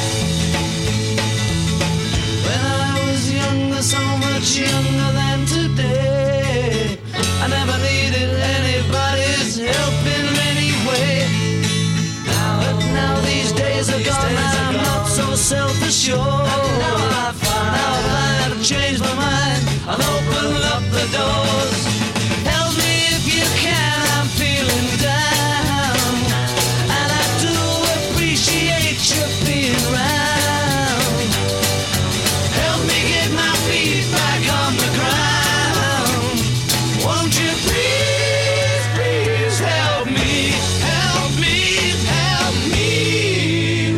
Speaker 6: So much younger than today, I never needed anybody's help in any way. Now, but now these days are gone, I'm not so self-assured. Now I find, now I find I've changed my mind, I'll open up the doors. Help me if you can, I'm feeling down, and I do appreciate you being round. Back on the ground. Won't you please, please help me, help me, help me.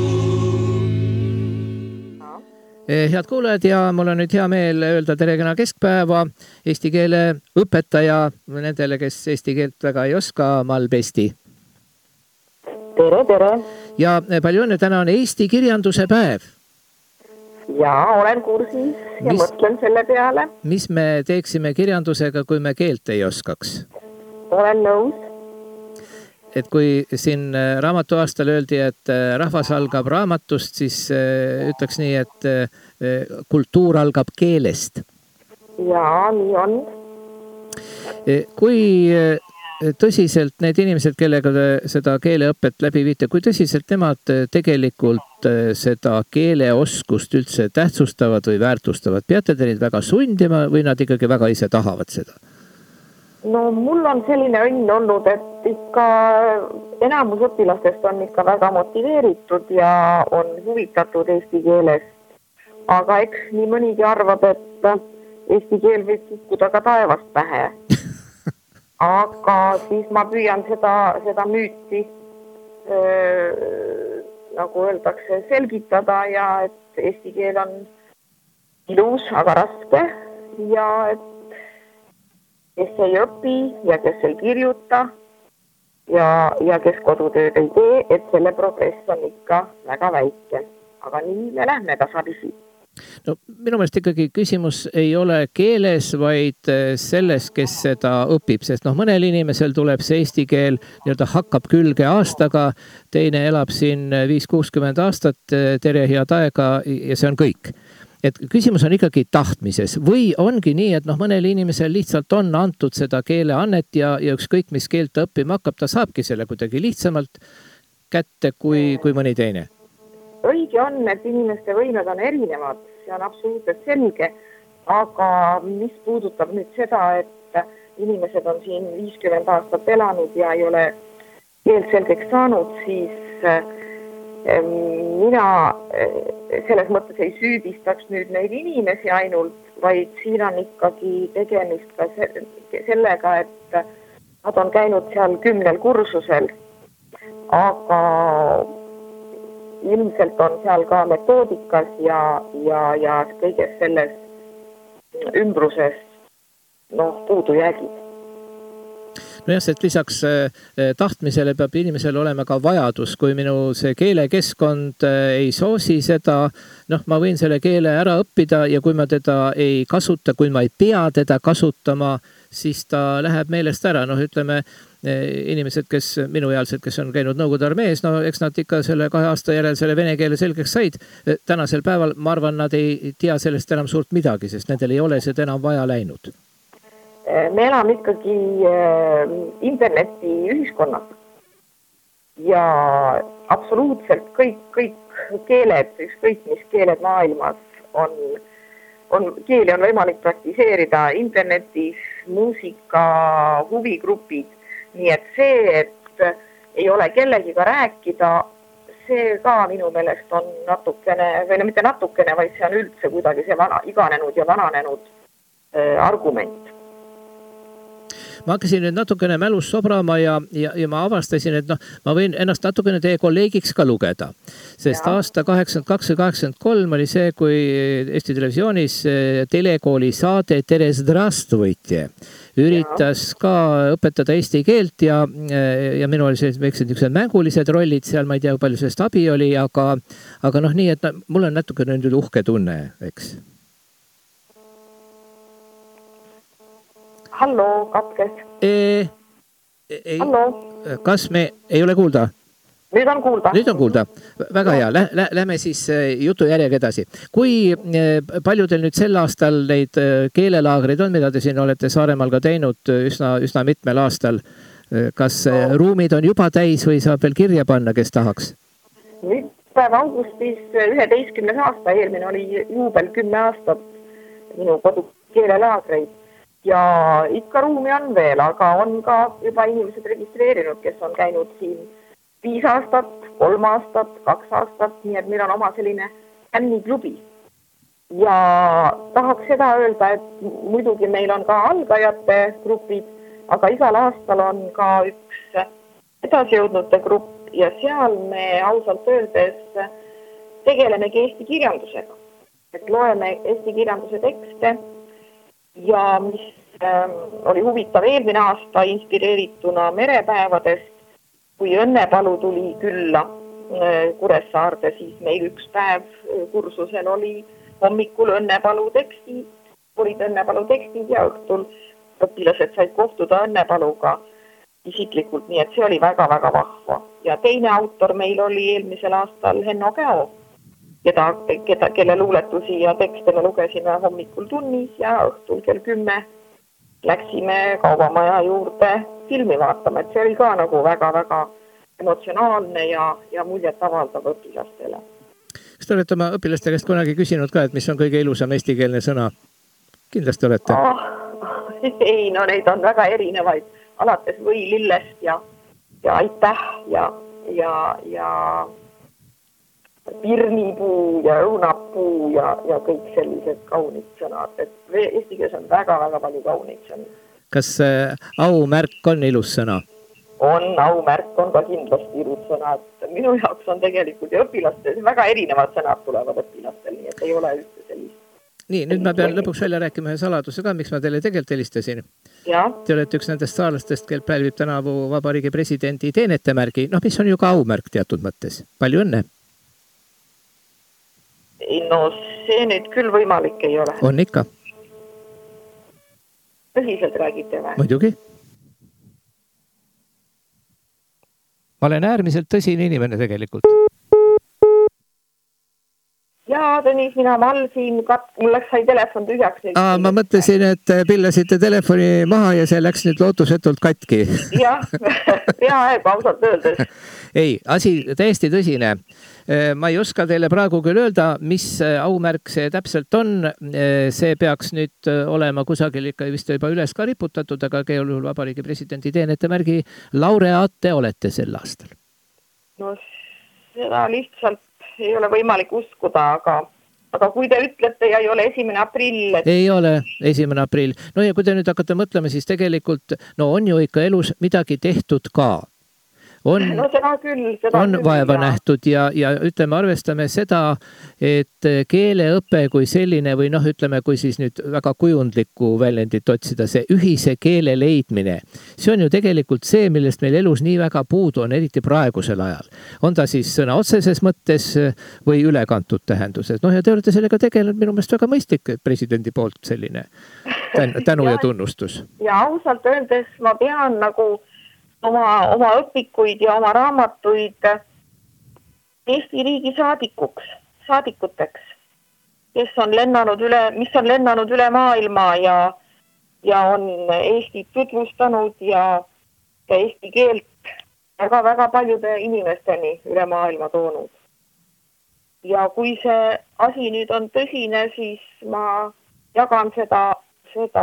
Speaker 2: Head kuulajad ja mul on nüüd hea meel öelda tere kena keskpäeva eesti keele õpetaja nendele, kes eesti keelt väga ei oska, Malbesti.
Speaker 7: Tere, tere.
Speaker 2: Ja palju õnne, täna on Eesti kirjanduse päev.
Speaker 7: Jaa, olen kursis ja mis, mõtlen selle peale.
Speaker 2: Mis me teeksime kirjandusega, kui me keelt ei oskaks?
Speaker 7: Olen nõus.
Speaker 2: Et kui siin raamatu aastal öeldi, et rahvas algab raamatust, siis ütleks nii, et kultuur algab keelest.
Speaker 7: Jaa, nii on.
Speaker 2: Kui tõsiselt need inimesed, kellega te seda keeleõpet läbi viite, kui tõsiselt nemad tegelikult seda keeleoskust üldse tähtsustavad või väärtustavad? Peate te neid väga sundima või nad ikkagi väga ise tahavad seda?
Speaker 7: No mul on selline õnn olnud, et ikka enamus õpilastest on ikka väga motiveeritud ja on huvitatud eesti keelest. Aga eks nii mõnigi arvab, et eesti keel võib kukkuda ka taevast pähe. Aga siis ma püüan seda, seda müüti, öö, nagu öeldakse, selgitada ja et eesti keel on ilus, aga raske ja et kes ei õpi ja kes ei kirjuta ja, ja kes kodutööd ei tee, et selle progress on ikka väga väike. Aga nii me lähme tasapisi.
Speaker 2: No, minu meelest ikkagi küsimus ei ole keeles, vaid selles, kes seda õpib, sest noh, mõnel inimesel tuleb see eesti keel nii-öelda hakkab külge aastaga, teine elab siin viis kuuskümmend aastat, tere head aega ja see on kõik. Et küsimus on ikkagi tahtmises või ongi nii, et noh, mõnel inimesel lihtsalt on antud seda keeleannet ja, ja ükskõik, mis keelt õppima hakkab, ta saabki selle kuidagi lihtsamalt kätte kui, kui mõni teine.
Speaker 7: Õige on, et inimeste võimed on erinevad, see on absoluutselt selge, aga mis puudutab nüüd seda, et inimesed on siin viiskümmend aastat elanud ja ei ole keelt selgeks saanud, siis mina selles mõttes ei süüdistaks nüüd neid inimesi ainult, vaid siin on ikkagi tegemist ka sellega, et nad on käinud seal kümnel kursusel, aga ilmselt on seal ka metoodikas ja, ja, ja kõiges selles ümbruses noh, puudujäägid.
Speaker 2: Nojah, et lisaks tahtmisele peab inimesel olema ka vajadus, kui minu see keelekeskkond ei soosi seda, noh, ma võin selle keele ära õppida ja kui ma teda ei kasuta, kui ma ei pea teda kasutama, siis ta läheb meelest ära. Noh, ütleme, inimesed, kes minuealised, kes on käinud Nõukogude armees, no eks nad ikka selle kahe aasta järel selle vene keele selgeks said. Tänasel päeval, ma arvan, nad ei tea sellest enam suurt midagi, sest nendel ei ole seda enam vaja läinud.
Speaker 7: Me elame ikkagi interneti ühiskonnas ja absoluutselt kõik, kõik keeled, ükskõik mis keeled maailmas on, on, keeli on võimalik praktiseerida internetis, muusika, huvigrupid, nii et see, et ei ole kellegiga rääkida, see ka minu meelest on natukene, või no mitte natukene, vaid see on üldse kuidagi see vana, iganenud ja vananenud äh, argument.
Speaker 2: Ma hakkasin nüüd natukene mälus sobrama ja, ja, ja ma avastasin, et noh, ma võin ennast natukene teie kolleegiks ka lugeda. Sest ja. Aasta kaheksakümmend kaks ja kaheksakümmend kolm oli see, kui Eesti Televisioonis telekooli saade Tere Zdravstvujte üritas ja. Ka õpetada eesti keelt ja, ja minu oli sellised väiksed niisugused mängulised rollid seal, ma ei tea, palju sellest abi oli, aga, aga noh nii, et no, mul on natukene nüüd uhke tunne, eks.
Speaker 7: Hallo, katkes.
Speaker 2: E, ei,
Speaker 7: Hallo.
Speaker 2: Kas me ei ole kuulda?
Speaker 7: Nüüd on kuulda.
Speaker 2: Nüüd on kuulda. Väga hea. Lä, lä, lähme siis jutu järjega edasi. Kui palju teil nüüd sel aastal neid keelelaagreid on, mida te siin olete Saaremaal ka teinud üsna, üsna mitmel aastal? Kas no. Ruumid on juba täis või saab veel kirja panna, kes tahaks?
Speaker 7: Nüüd päev augustis üheteistkümnes aasta, eelmine oli juubel kümme aastat minu kodu keelelaagreid. Ja ikka ruumi on veel, aga on ka juba inimesed registreerinud, kes on käinud siin viis aastat, kolm aastat, kaks aastat, nii et meil on oma selline ämniklubi. Ja tahaks seda öelda, et muidugi meil on ka algajate grupid, aga igal aastal on ka üks edasijõudnute grupp ja seal me ausalt öeldes tegelemegi eesti kirjandusega. Et loeme eesti kirjanduse tekste ja mis äh, oli huvitav eelmine aasta inspireerituna merepäevadest, kui Õnnepalu tuli külla äh, Kuressaarde, siis meil üks päev kursusel oli hommikul Õnnepalu tekstid, olid Õnnepalu tekstid ja õhtul õpilased said kohtuda Õnnepaluga isiklikult, nii et see oli väga-väga vahva. Ja teine autor meil oli eelmisel aastal Henno Käo, Keda, keda, kelle luuletusi ja tekste me lugesime hommikul tunnis ja õhtul kell kümme läksime kaubamaja juurde filmi vaatama, et see oli ka nagu väga-väga emotsionaalne ja, ja muljet avaldav õpilastele.
Speaker 2: Kas te olete oma õpilaste käest kunagi küsinud ka, et mis on kõige ilusam eestikeelne sõna? Kindlasti olete.
Speaker 7: Ah, ei, no neid on väga erinevaid, alates või lillest ja, ja aitäh ja, ja, ja pirnipuu ja õunapuu ja, ja kõik sellised kaunid sõnad. Et eesti keeles on väga-väga palju kaunid sõnad.
Speaker 2: Kas äh, aumärk on ilus sõna?
Speaker 7: On, aumärk on ka kindlasti ilus sõna. Et minu jaoks on tegelikult ja õpilastel väga erinevad sõnad tulevad õpilastel, nii et ei ole üldse sellist.
Speaker 2: Nii, nüüd ma pean lõpuks välja rääkima ühe saladuse ka, miks ma teile tegelikult helistasin.
Speaker 7: Ja?
Speaker 2: Te olete üks nendest saarlastest, kel pälvib tänavu Vabariigi presidendi teenetemärgi, noh, mis on ju ka aumärk teatud mõttes. Palju õnne!
Speaker 7: No see nüüd küll võimalik ei ole.
Speaker 2: On ikka.
Speaker 7: Tõsiselt räägite või?
Speaker 2: Muidugi. Ma olen äärmiselt tõsine inimene tegelikult.
Speaker 7: Jaa, Tõnis, mina malsin, kat... mul läks sai telefon tühjaks.
Speaker 2: Aa, ma mõtlesin, et pillasite telefoni maha ja see läks nüüd lootusetult katki.
Speaker 7: Jah, peaaegu ausalt öeldes.
Speaker 2: Ei, asi täiesti tõsine. Ma ei oska teile praegu küll öelda, mis aumärk see täpselt on. See peaks nüüd olema kusagil ikka vist juba üles ka riputatud, aga keelul Vabariigi presidendi teenetemärgi laureaate olete sel aastal.
Speaker 7: No seda lihtsalt ei ole võimalik uskuda, aga, aga kui te ütlete ja ei ole esimene aprill. Et...
Speaker 2: ei ole esimene aprill. No ja kui te nüüd hakkate mõtlema, siis tegelikult no on ju ikka elus midagi tehtud ka. On,
Speaker 7: no seda küll, seda
Speaker 2: on
Speaker 7: küll,
Speaker 2: vaeva
Speaker 7: ja.
Speaker 2: nähtud ja, ja ütleme, arvestame seda, et keeleõpe kui selline või noh, ütleme, kui siis nüüd väga kujundlikku väljendit otsida, see ühise keele leidmine, see on ju tegelikult see, millest meil elus nii väga puudu on, eriti praegusel ajal. On ta siis sõna otseses mõttes või ülekantud tähenduses. Noh ja te olete sellega tegelenud minu meelest väga mõistlik presidendi poolt selline tänu ja, ja tunnustus.
Speaker 7: Ja ausalt öeldes ma pean nagu oma, oma õpikuid ja oma raamatuid Eesti riigi saadikuks, saadikuteks, kes on lennanud üle, mis on lennanud üle maailma ja, ja on Eestit tutvustanud ja, ja eesti keelt väga-väga paljude inimesteni üle maailma toonud. Ja kui see asi nüüd on tõsine, siis ma jagan seda, seda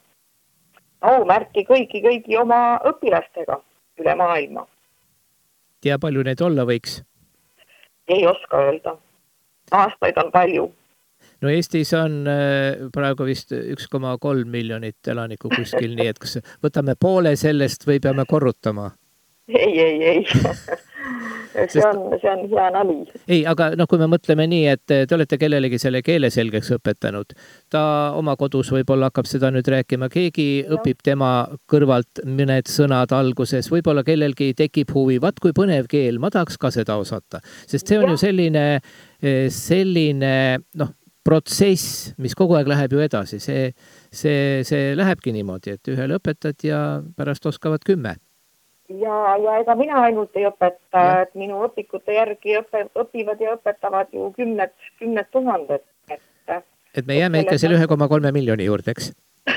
Speaker 7: aumärki kõigi, kõigi oma õpilastega üle maailma.
Speaker 2: Ja palju need olla võiks?
Speaker 7: Ei oska öelda. Aastaid on palju.
Speaker 2: No Eestis on praegu vist üks koma kolm miljonit elanikku kuskil, nii et kas võtame poole sellest või peame korrutama?
Speaker 7: Ei, ei, ei. see, on, see on hea nali.
Speaker 2: Ei, aga noh, kui me mõtleme nii, et te olete kellelegi selle keele selgeks õpetanud, ta oma kodus võib-olla hakkab seda nüüd rääkima, keegi ja. õpib tema kõrvalt mõned sõnad alguses, võib-olla kellelgi tekib huvi, vaat kui põnev keel, ma tahaks ka seda osata, sest see on ja. ju selline, selline noh, protsess, mis kogu aeg läheb ju edasi, see, see, see lähebki niimoodi, et ühele õpetad ja pärast oskavad kümme.
Speaker 7: Ja, ja ega mina ainult ei õpeta, et minu õpikute järgi õpe, õpivad ja õpetavad ju kümned, kümned tuhanded. Et,
Speaker 2: et me jääme ikka selle ühe koma kolme miljoni juurde, eks?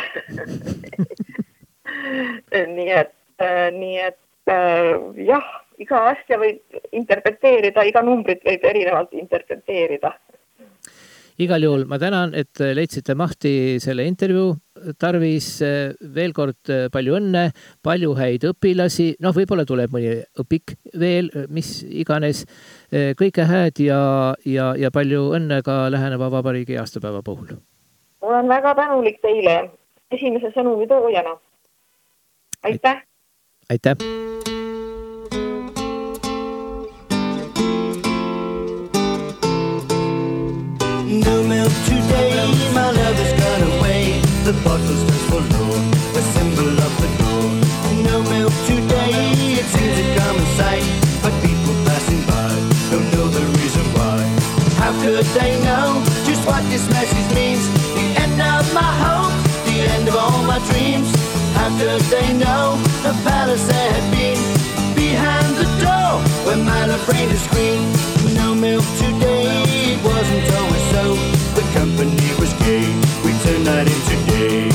Speaker 7: nii et, nii et jah, iga asja võib interpreteerida, iga numbrit võib erinevalt interpreteerida.
Speaker 2: Igal juhul ma tänan, et leidsite mahti selle intervjuu. Tarvis veel kord palju õnne, palju häid õpilasi, noh võib-olla tuleb mõni õpik veel, mis iganes, kõike hääd ja, ja, ja palju õnne ka läheneva vabariigi aastapäeva puhul.
Speaker 7: Olen väga tänulik teile esimese sõnumi toojana. Aitäh!
Speaker 2: Aitäh!
Speaker 6: No milk today, my love has gone away. The bottle stands for low, a symbol of the glow. No milk today, it seems a common sight, but people passing by don't know the reason why. How could they know just what this message means? The end of my hope, the end of all my dreams. How could they know the palace there had been behind the door where my love reigned as queen? No milk today, it wasn't always so. The company was gay, we turned night into day.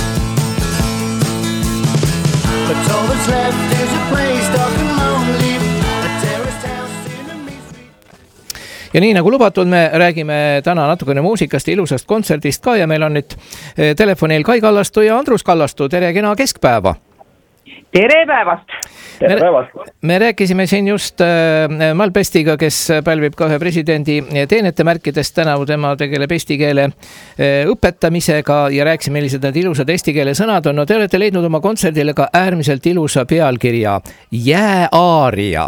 Speaker 6: But all that's left is a place dark and lonely, a terraced house in a mystery.
Speaker 2: Ja nii nagu lubatud, me räägime täna natukene muusikast ja ilusast kontserdist ka ja meil on nüüd telefonil Kai Kallastu ja Andrus Kallastu. Tere, kena keskpäeva!
Speaker 8: Tere päevast!
Speaker 2: Me, me rääkisime siin just äh, Malbestiga, kes pälvib ka ühe presidendi teenete märkidest tänavu, tema tegeleb eesti keele äh, õpetamisega ja rääkisime, millised need ilusad eesti keele sõnad on. No te olete leidnud oma kontserdile ka äärmiselt ilusa pealkirja Jääaaria.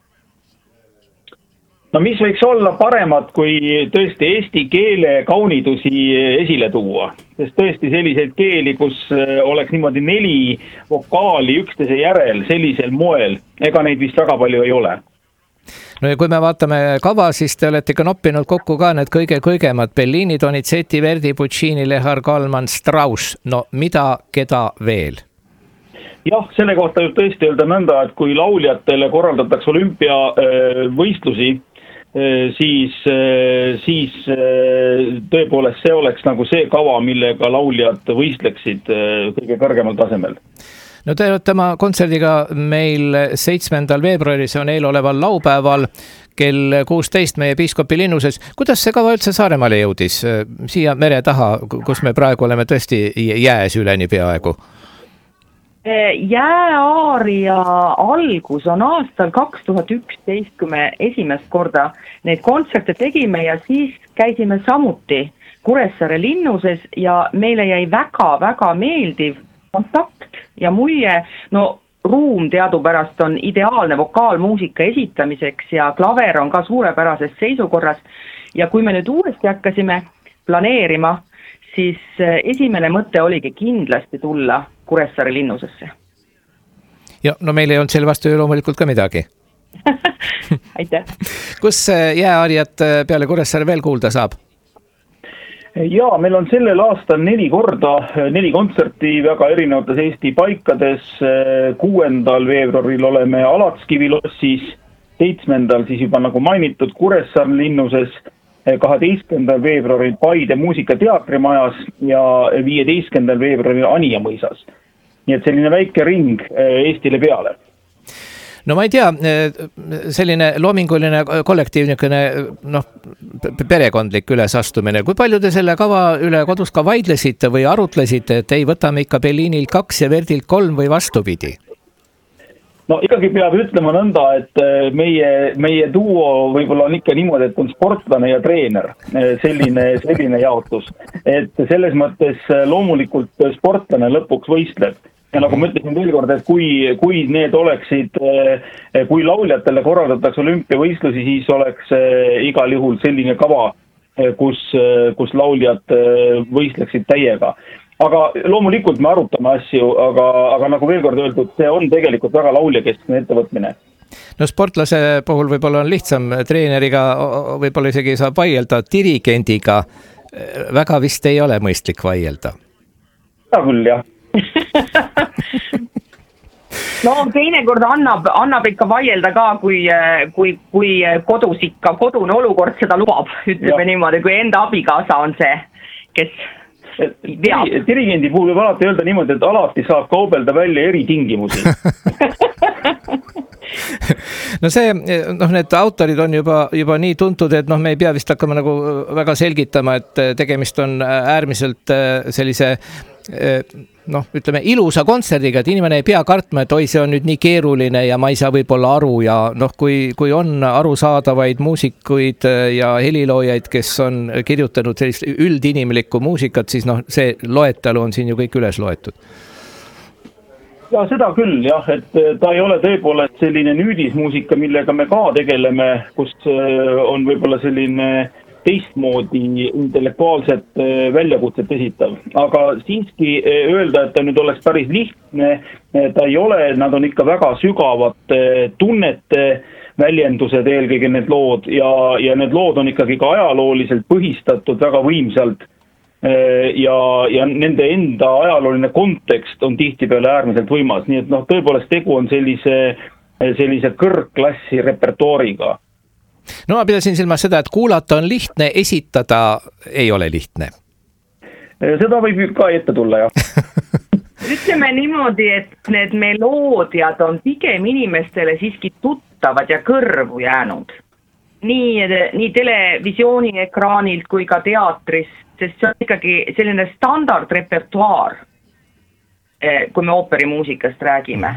Speaker 9: No mis võiks olla paremad, kui tõesti eesti keele kaunidusi esile tuua? Sest tõesti selliseid keeli, kus oleks niimoodi neli vokaali üksteise järel sellisel moel, ega neid vist väga palju ei ole.
Speaker 2: No ja kui me vaatame kava, siis te olete ka noppinud kokku ka need kõige kõigemad Bellini, Donizetti, Verdi, Puccini, Lehar, Kalman, Strauss. No mida, keda veel?
Speaker 9: Jah, selle kohta võib tõesti öelda nõnda, et kui lauljatele korraldatakse olümpiavõistlusi, siis, siis tõepoolest see oleks nagu see kava, millega lauljad võistleksid kõige kõrgemal tasemel.
Speaker 2: No te olete oma kontserdiga meil seitsmendal veebruaris on eeloleval laupäeval kell kuusteist meie Piiskopi linnuses. Kuidas see kava üldse Saaremaale jõudis? Siia mere taha, kus me praegu oleme tõesti jääs üleni peaaegu?
Speaker 8: Jääaaria algus on aastal kaks tuhat üksteist, kui me esimest korda neid kontserte tegime ja siis käisime samuti Kuressaare linnuses ja meile jäi väga-väga meeldiv kontakt ja mulje, no ruum teadupärast on ideaalne vokaalmuusika esitamiseks ja klaver on ka suurepärases seisukorras ja kui me nüüd uuesti hakkasime planeerima, siis esimene mõte oligi kindlasti tulla Kuressaare linnusesse.
Speaker 2: Ja no meil ei olnud selle vastu ju loomulikult ka midagi.
Speaker 8: Aitäh.
Speaker 2: Kus jääaarijat peale Kuressaare veel kuulda saab?
Speaker 9: Jaa, meil on sellel aastal neli korda, neli kontserti väga erinevates Eesti paikades. kuuendal veebruaril oleme Alatskivi lossis, seitsmendal siis juba nagu mainitud Kuressaare linnuses, kaheteistkümnendal veebruaril Paide muusikateatrimajas ja viieteistkümnendal veebruaril Anija mõisas. Nii et selline väike ring Eestile peale.
Speaker 2: No ma ei tea, selline loominguline kollektiivnikene noh, perekondlik ülesastumine. Kui palju te selle kava üle kodus ka vaidlesite või arutlesite, et ei võtame ikka Bellinil kaks ja Verdilt kolm või vastupidi?
Speaker 9: No ikkagi peab ütlema nõnda, et meie, meie duo võib-olla on ikka niimoodi, et on sportlane ja treener, selline, selline jaotus. Et selles mõttes loomulikult sportlane lõpuks võistleb. Ja nagu ma ütlesin veel kord, et kui, kui need oleksid, kui lauljatele korraldatakse olümpiavõistlusi, siis oleks igal juhul selline kava, kus, kus lauljad võistleksid täiega. Aga loomulikult me arutame asju, aga, aga nagu veel kord öeldud, see on tegelikult väga lauljakeskne ettevõtmine.
Speaker 2: No sportlase puhul võib-olla on lihtsam, treeneriga võib-olla isegi saab vaielda, dirigendiga väga vist ei ole mõistlik vaielda.
Speaker 9: Ja küll, jah.
Speaker 8: No teinekord annab, annab ikka vaielda ka, kui, kui, kui kodus ikka kodune olukord seda lubab, ütleme niimoodi, kui enda abikaasa on see, kes veab.
Speaker 9: Dirigendi puhul võib alati öelda niimoodi, et alati saab kaubelda välja eri tingimusi.
Speaker 2: No see, noh, need autorid on juba, juba nii tuntud, et noh, me ei pea vist hakkama nagu väga selgitama, et tegemist on äärmiselt sellise noh, ütleme ilusa kontserdiga, et inimene ei pea kartma, et oi, see on nüüd nii keeruline ja ma ei saa võib-olla aru ja noh, kui, kui on arusaadavaid muusikuid ja heliloojaid, kes on kirjutanud sellist üldinimlikku muusikat, siis noh, see loetelu on siin ju kõik üles loetud.
Speaker 9: Ja seda küll, jah, et ta ei ole tõepoolest selline nüüdismuusika, millega me ka tegeleme, kus on võib-olla selline teistmoodi intellektuaalset väljakutset esitav. Aga siiski öelda, et ta nüüd oleks päris lihtne, ta ei ole, nad on ikka väga sügavad tunnete väljendused eelkõige need lood ja, ja need lood on ikkagi ka ajalooliselt põhistatud väga võimsalt ja, ja nende enda ajalooline kontekst on tihtipeale äärmiselt võimas. Nii et noh, tõepoolest tegu on sellise, sellise kõrgklassi repertooriga.
Speaker 2: No ma pidasin silmas seda, et kuulata on lihtne, esitada ei ole lihtne.
Speaker 9: Seda võib ka ette tulla, jah.
Speaker 8: Ütleme niimoodi, et need meloodiad on pigem inimestele siiski tuttavad ja kõrvu jäänud. Nii, nii televisiooni ekraanilt kui ka teatris, sest see on ikkagi selline standardrepertuaar, kui me ooperimuusikast räägime.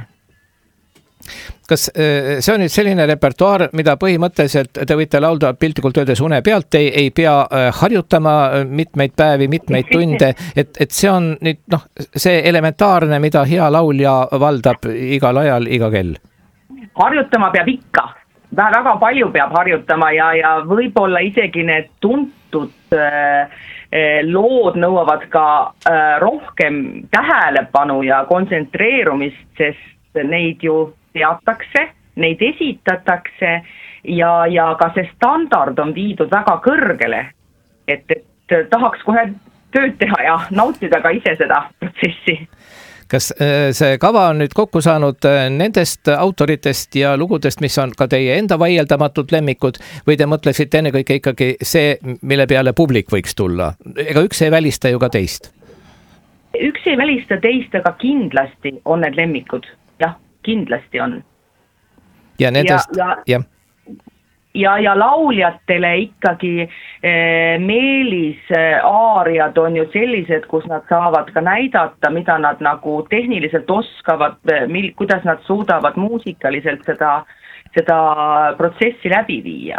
Speaker 2: Kas see on nüüd selline repertuaar, mida põhimõtteliselt te võite laulda piltlikult öeldes une pealt, ei, ei pea harjutama mitmeid päevi, mitmeid tunde, et, et see on nüüd noh, see elementaarne, mida hea laulja valdab igal ajal, iga kell?
Speaker 8: Harjutama peab ikka, väga palju peab harjutama ja, ja võib-olla isegi need tuntud äh, lood nõuavad ka äh, rohkem tähelepanu ja kontsentreerumist, sest neid ju teatakse, neid esitatakse ja, ja ka see standard on viidud väga kõrgele, et, et tahaks kohe tööd teha ja nautida ka ise seda protsessi.
Speaker 2: Kas see kava on nüüd kokku saanud nendest autoritest ja lugudest, mis on ka teie enda vaieldamatult lemmikud või te mõtlesite ennekõike ikkagi see, mille peale publik võiks tulla? Ega üks ei välista ju ka teist?
Speaker 8: Üks ei välista teist, aga kindlasti on need lemmikud, jah. Kindlasti on.
Speaker 2: Ja nendest,
Speaker 8: ja, ja,
Speaker 2: jah.
Speaker 8: ja, ja lauljatele ikkagi eh, meelis eh, aariad on ju sellised, kus nad saavad ka näidata, mida nad nagu tehniliselt oskavad, mil, kuidas nad suudavad muusikaliselt seda, seda protsessi läbi viia.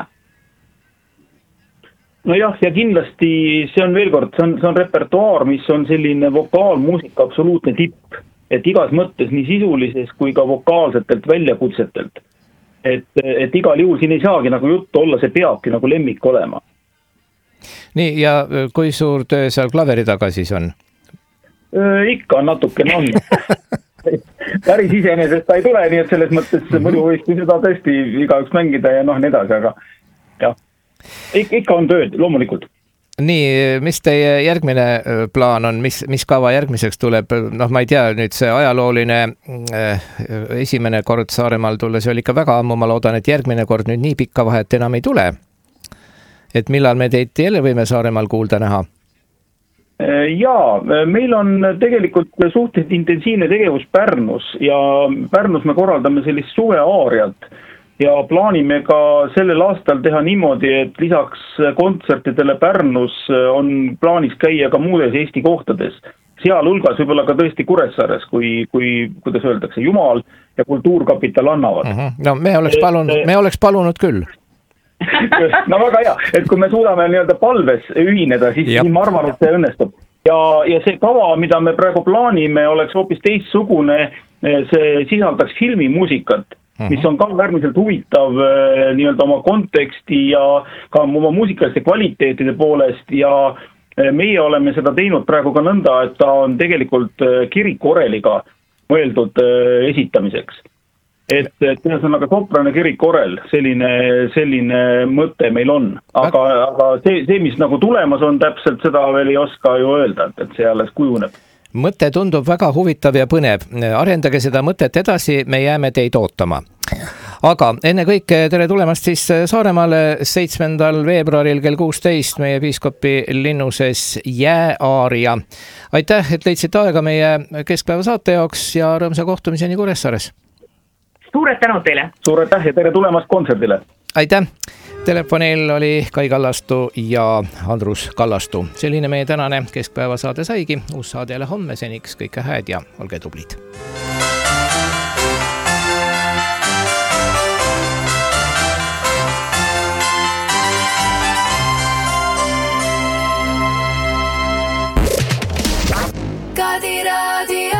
Speaker 9: Nojah, ja kindlasti see on veel kord, see on, see on repertuaar, mis on selline vokaalmuusika absoluutne tipp, et igas mõttes nii sisulises kui ka vokaalsetelt väljakutsetelt. Et, et igal juhul siin ei saagi nagu juttu olla, see peabki nagu lemmik olema.
Speaker 2: Nii, ja kui suur töö seal klaveri taga siis on?
Speaker 9: Ikka natuke on. Päris iseenesest ta ei tule, nii et selles mõttes mm-hmm. muidu võiks seda tõesti igaüks mängida ja noh, nii edasi, aga jah. Ik- ikka on tööd, loomulikult.
Speaker 2: Nii, mis teie järgmine plaan on, mis, mis kava järgmiseks tuleb? Noh, ma ei tea, nüüd see ajalooline äh, esimene kord Saaremaal tulla, see oli ikka väga ammu, ma loodan, et järgmine kord nüüd nii pikka vahet enam ei tule. Et millal me teid jälle võime Saaremaal kuulda näha?
Speaker 9: Jaa, meil on tegelikult suhteliselt intensiivne tegevus Pärnus ja Pärnus me korraldame sellist suve aariat. Ja plaanime ka sellel aastal teha niimoodi, et lisaks kontsertidele Pärnus on plaanis käia ka muudes Eesti kohtades. Seal hulgas võib-olla ka tõesti Kuressaares, kui, kui, kuidas öeldakse, Jumal ja Kultuurkapital annavad.
Speaker 2: Uh-huh. No me oleks palunud, me oleks palunud küll.
Speaker 9: No väga hea, et kui me suudame nii-öelda palves ühineda, siis, siis ma arvan, et see õnnestub. Ja, ja see kava, mida me praegu plaanime, oleks hoopis teistsugune, see sisaldaks filmimuusikat. Mis on ka äärmiselt huvitav nii-öelda oma konteksti ja ka oma muusikaliste kvaliteetide poolest ja meie oleme seda teinud praegu ka nõnda, et ta on tegelikult kirikoreliga mõeldud esitamiseks. Et, et ühesõnaga soprane kirikorel, selline, selline mõte meil on, aga, aga see, see, mis nagu tulemas on täpselt, seda veel ei oska ju öelda, et see alles kujuneb.
Speaker 2: Mõte tundub väga huvitav ja põnev. Arendage seda mõtet edasi, me jääme teid ootama. Aga enne kõike tere tulemast siis Saaremaale seitsmendal veebruaril kell kuusteist meie piiskopi linnuses jääaaria. Aitäh, et leidsite aega meie keskpäeva saate jaoks ja rõõmsa kohtumiseni Kuressaares.
Speaker 8: Suured tänud teile.
Speaker 9: Suured täh ja tere tulemast kontserdile.
Speaker 2: Aitäh. Telefonil oli Kai Kallastu ja Andrus Kallastu. Selline meie tänane keskpäeva saade saigi. Uus saade jälle homme, seniks kõike hääd ja olge tublid.
Speaker 10: Kadi raadio.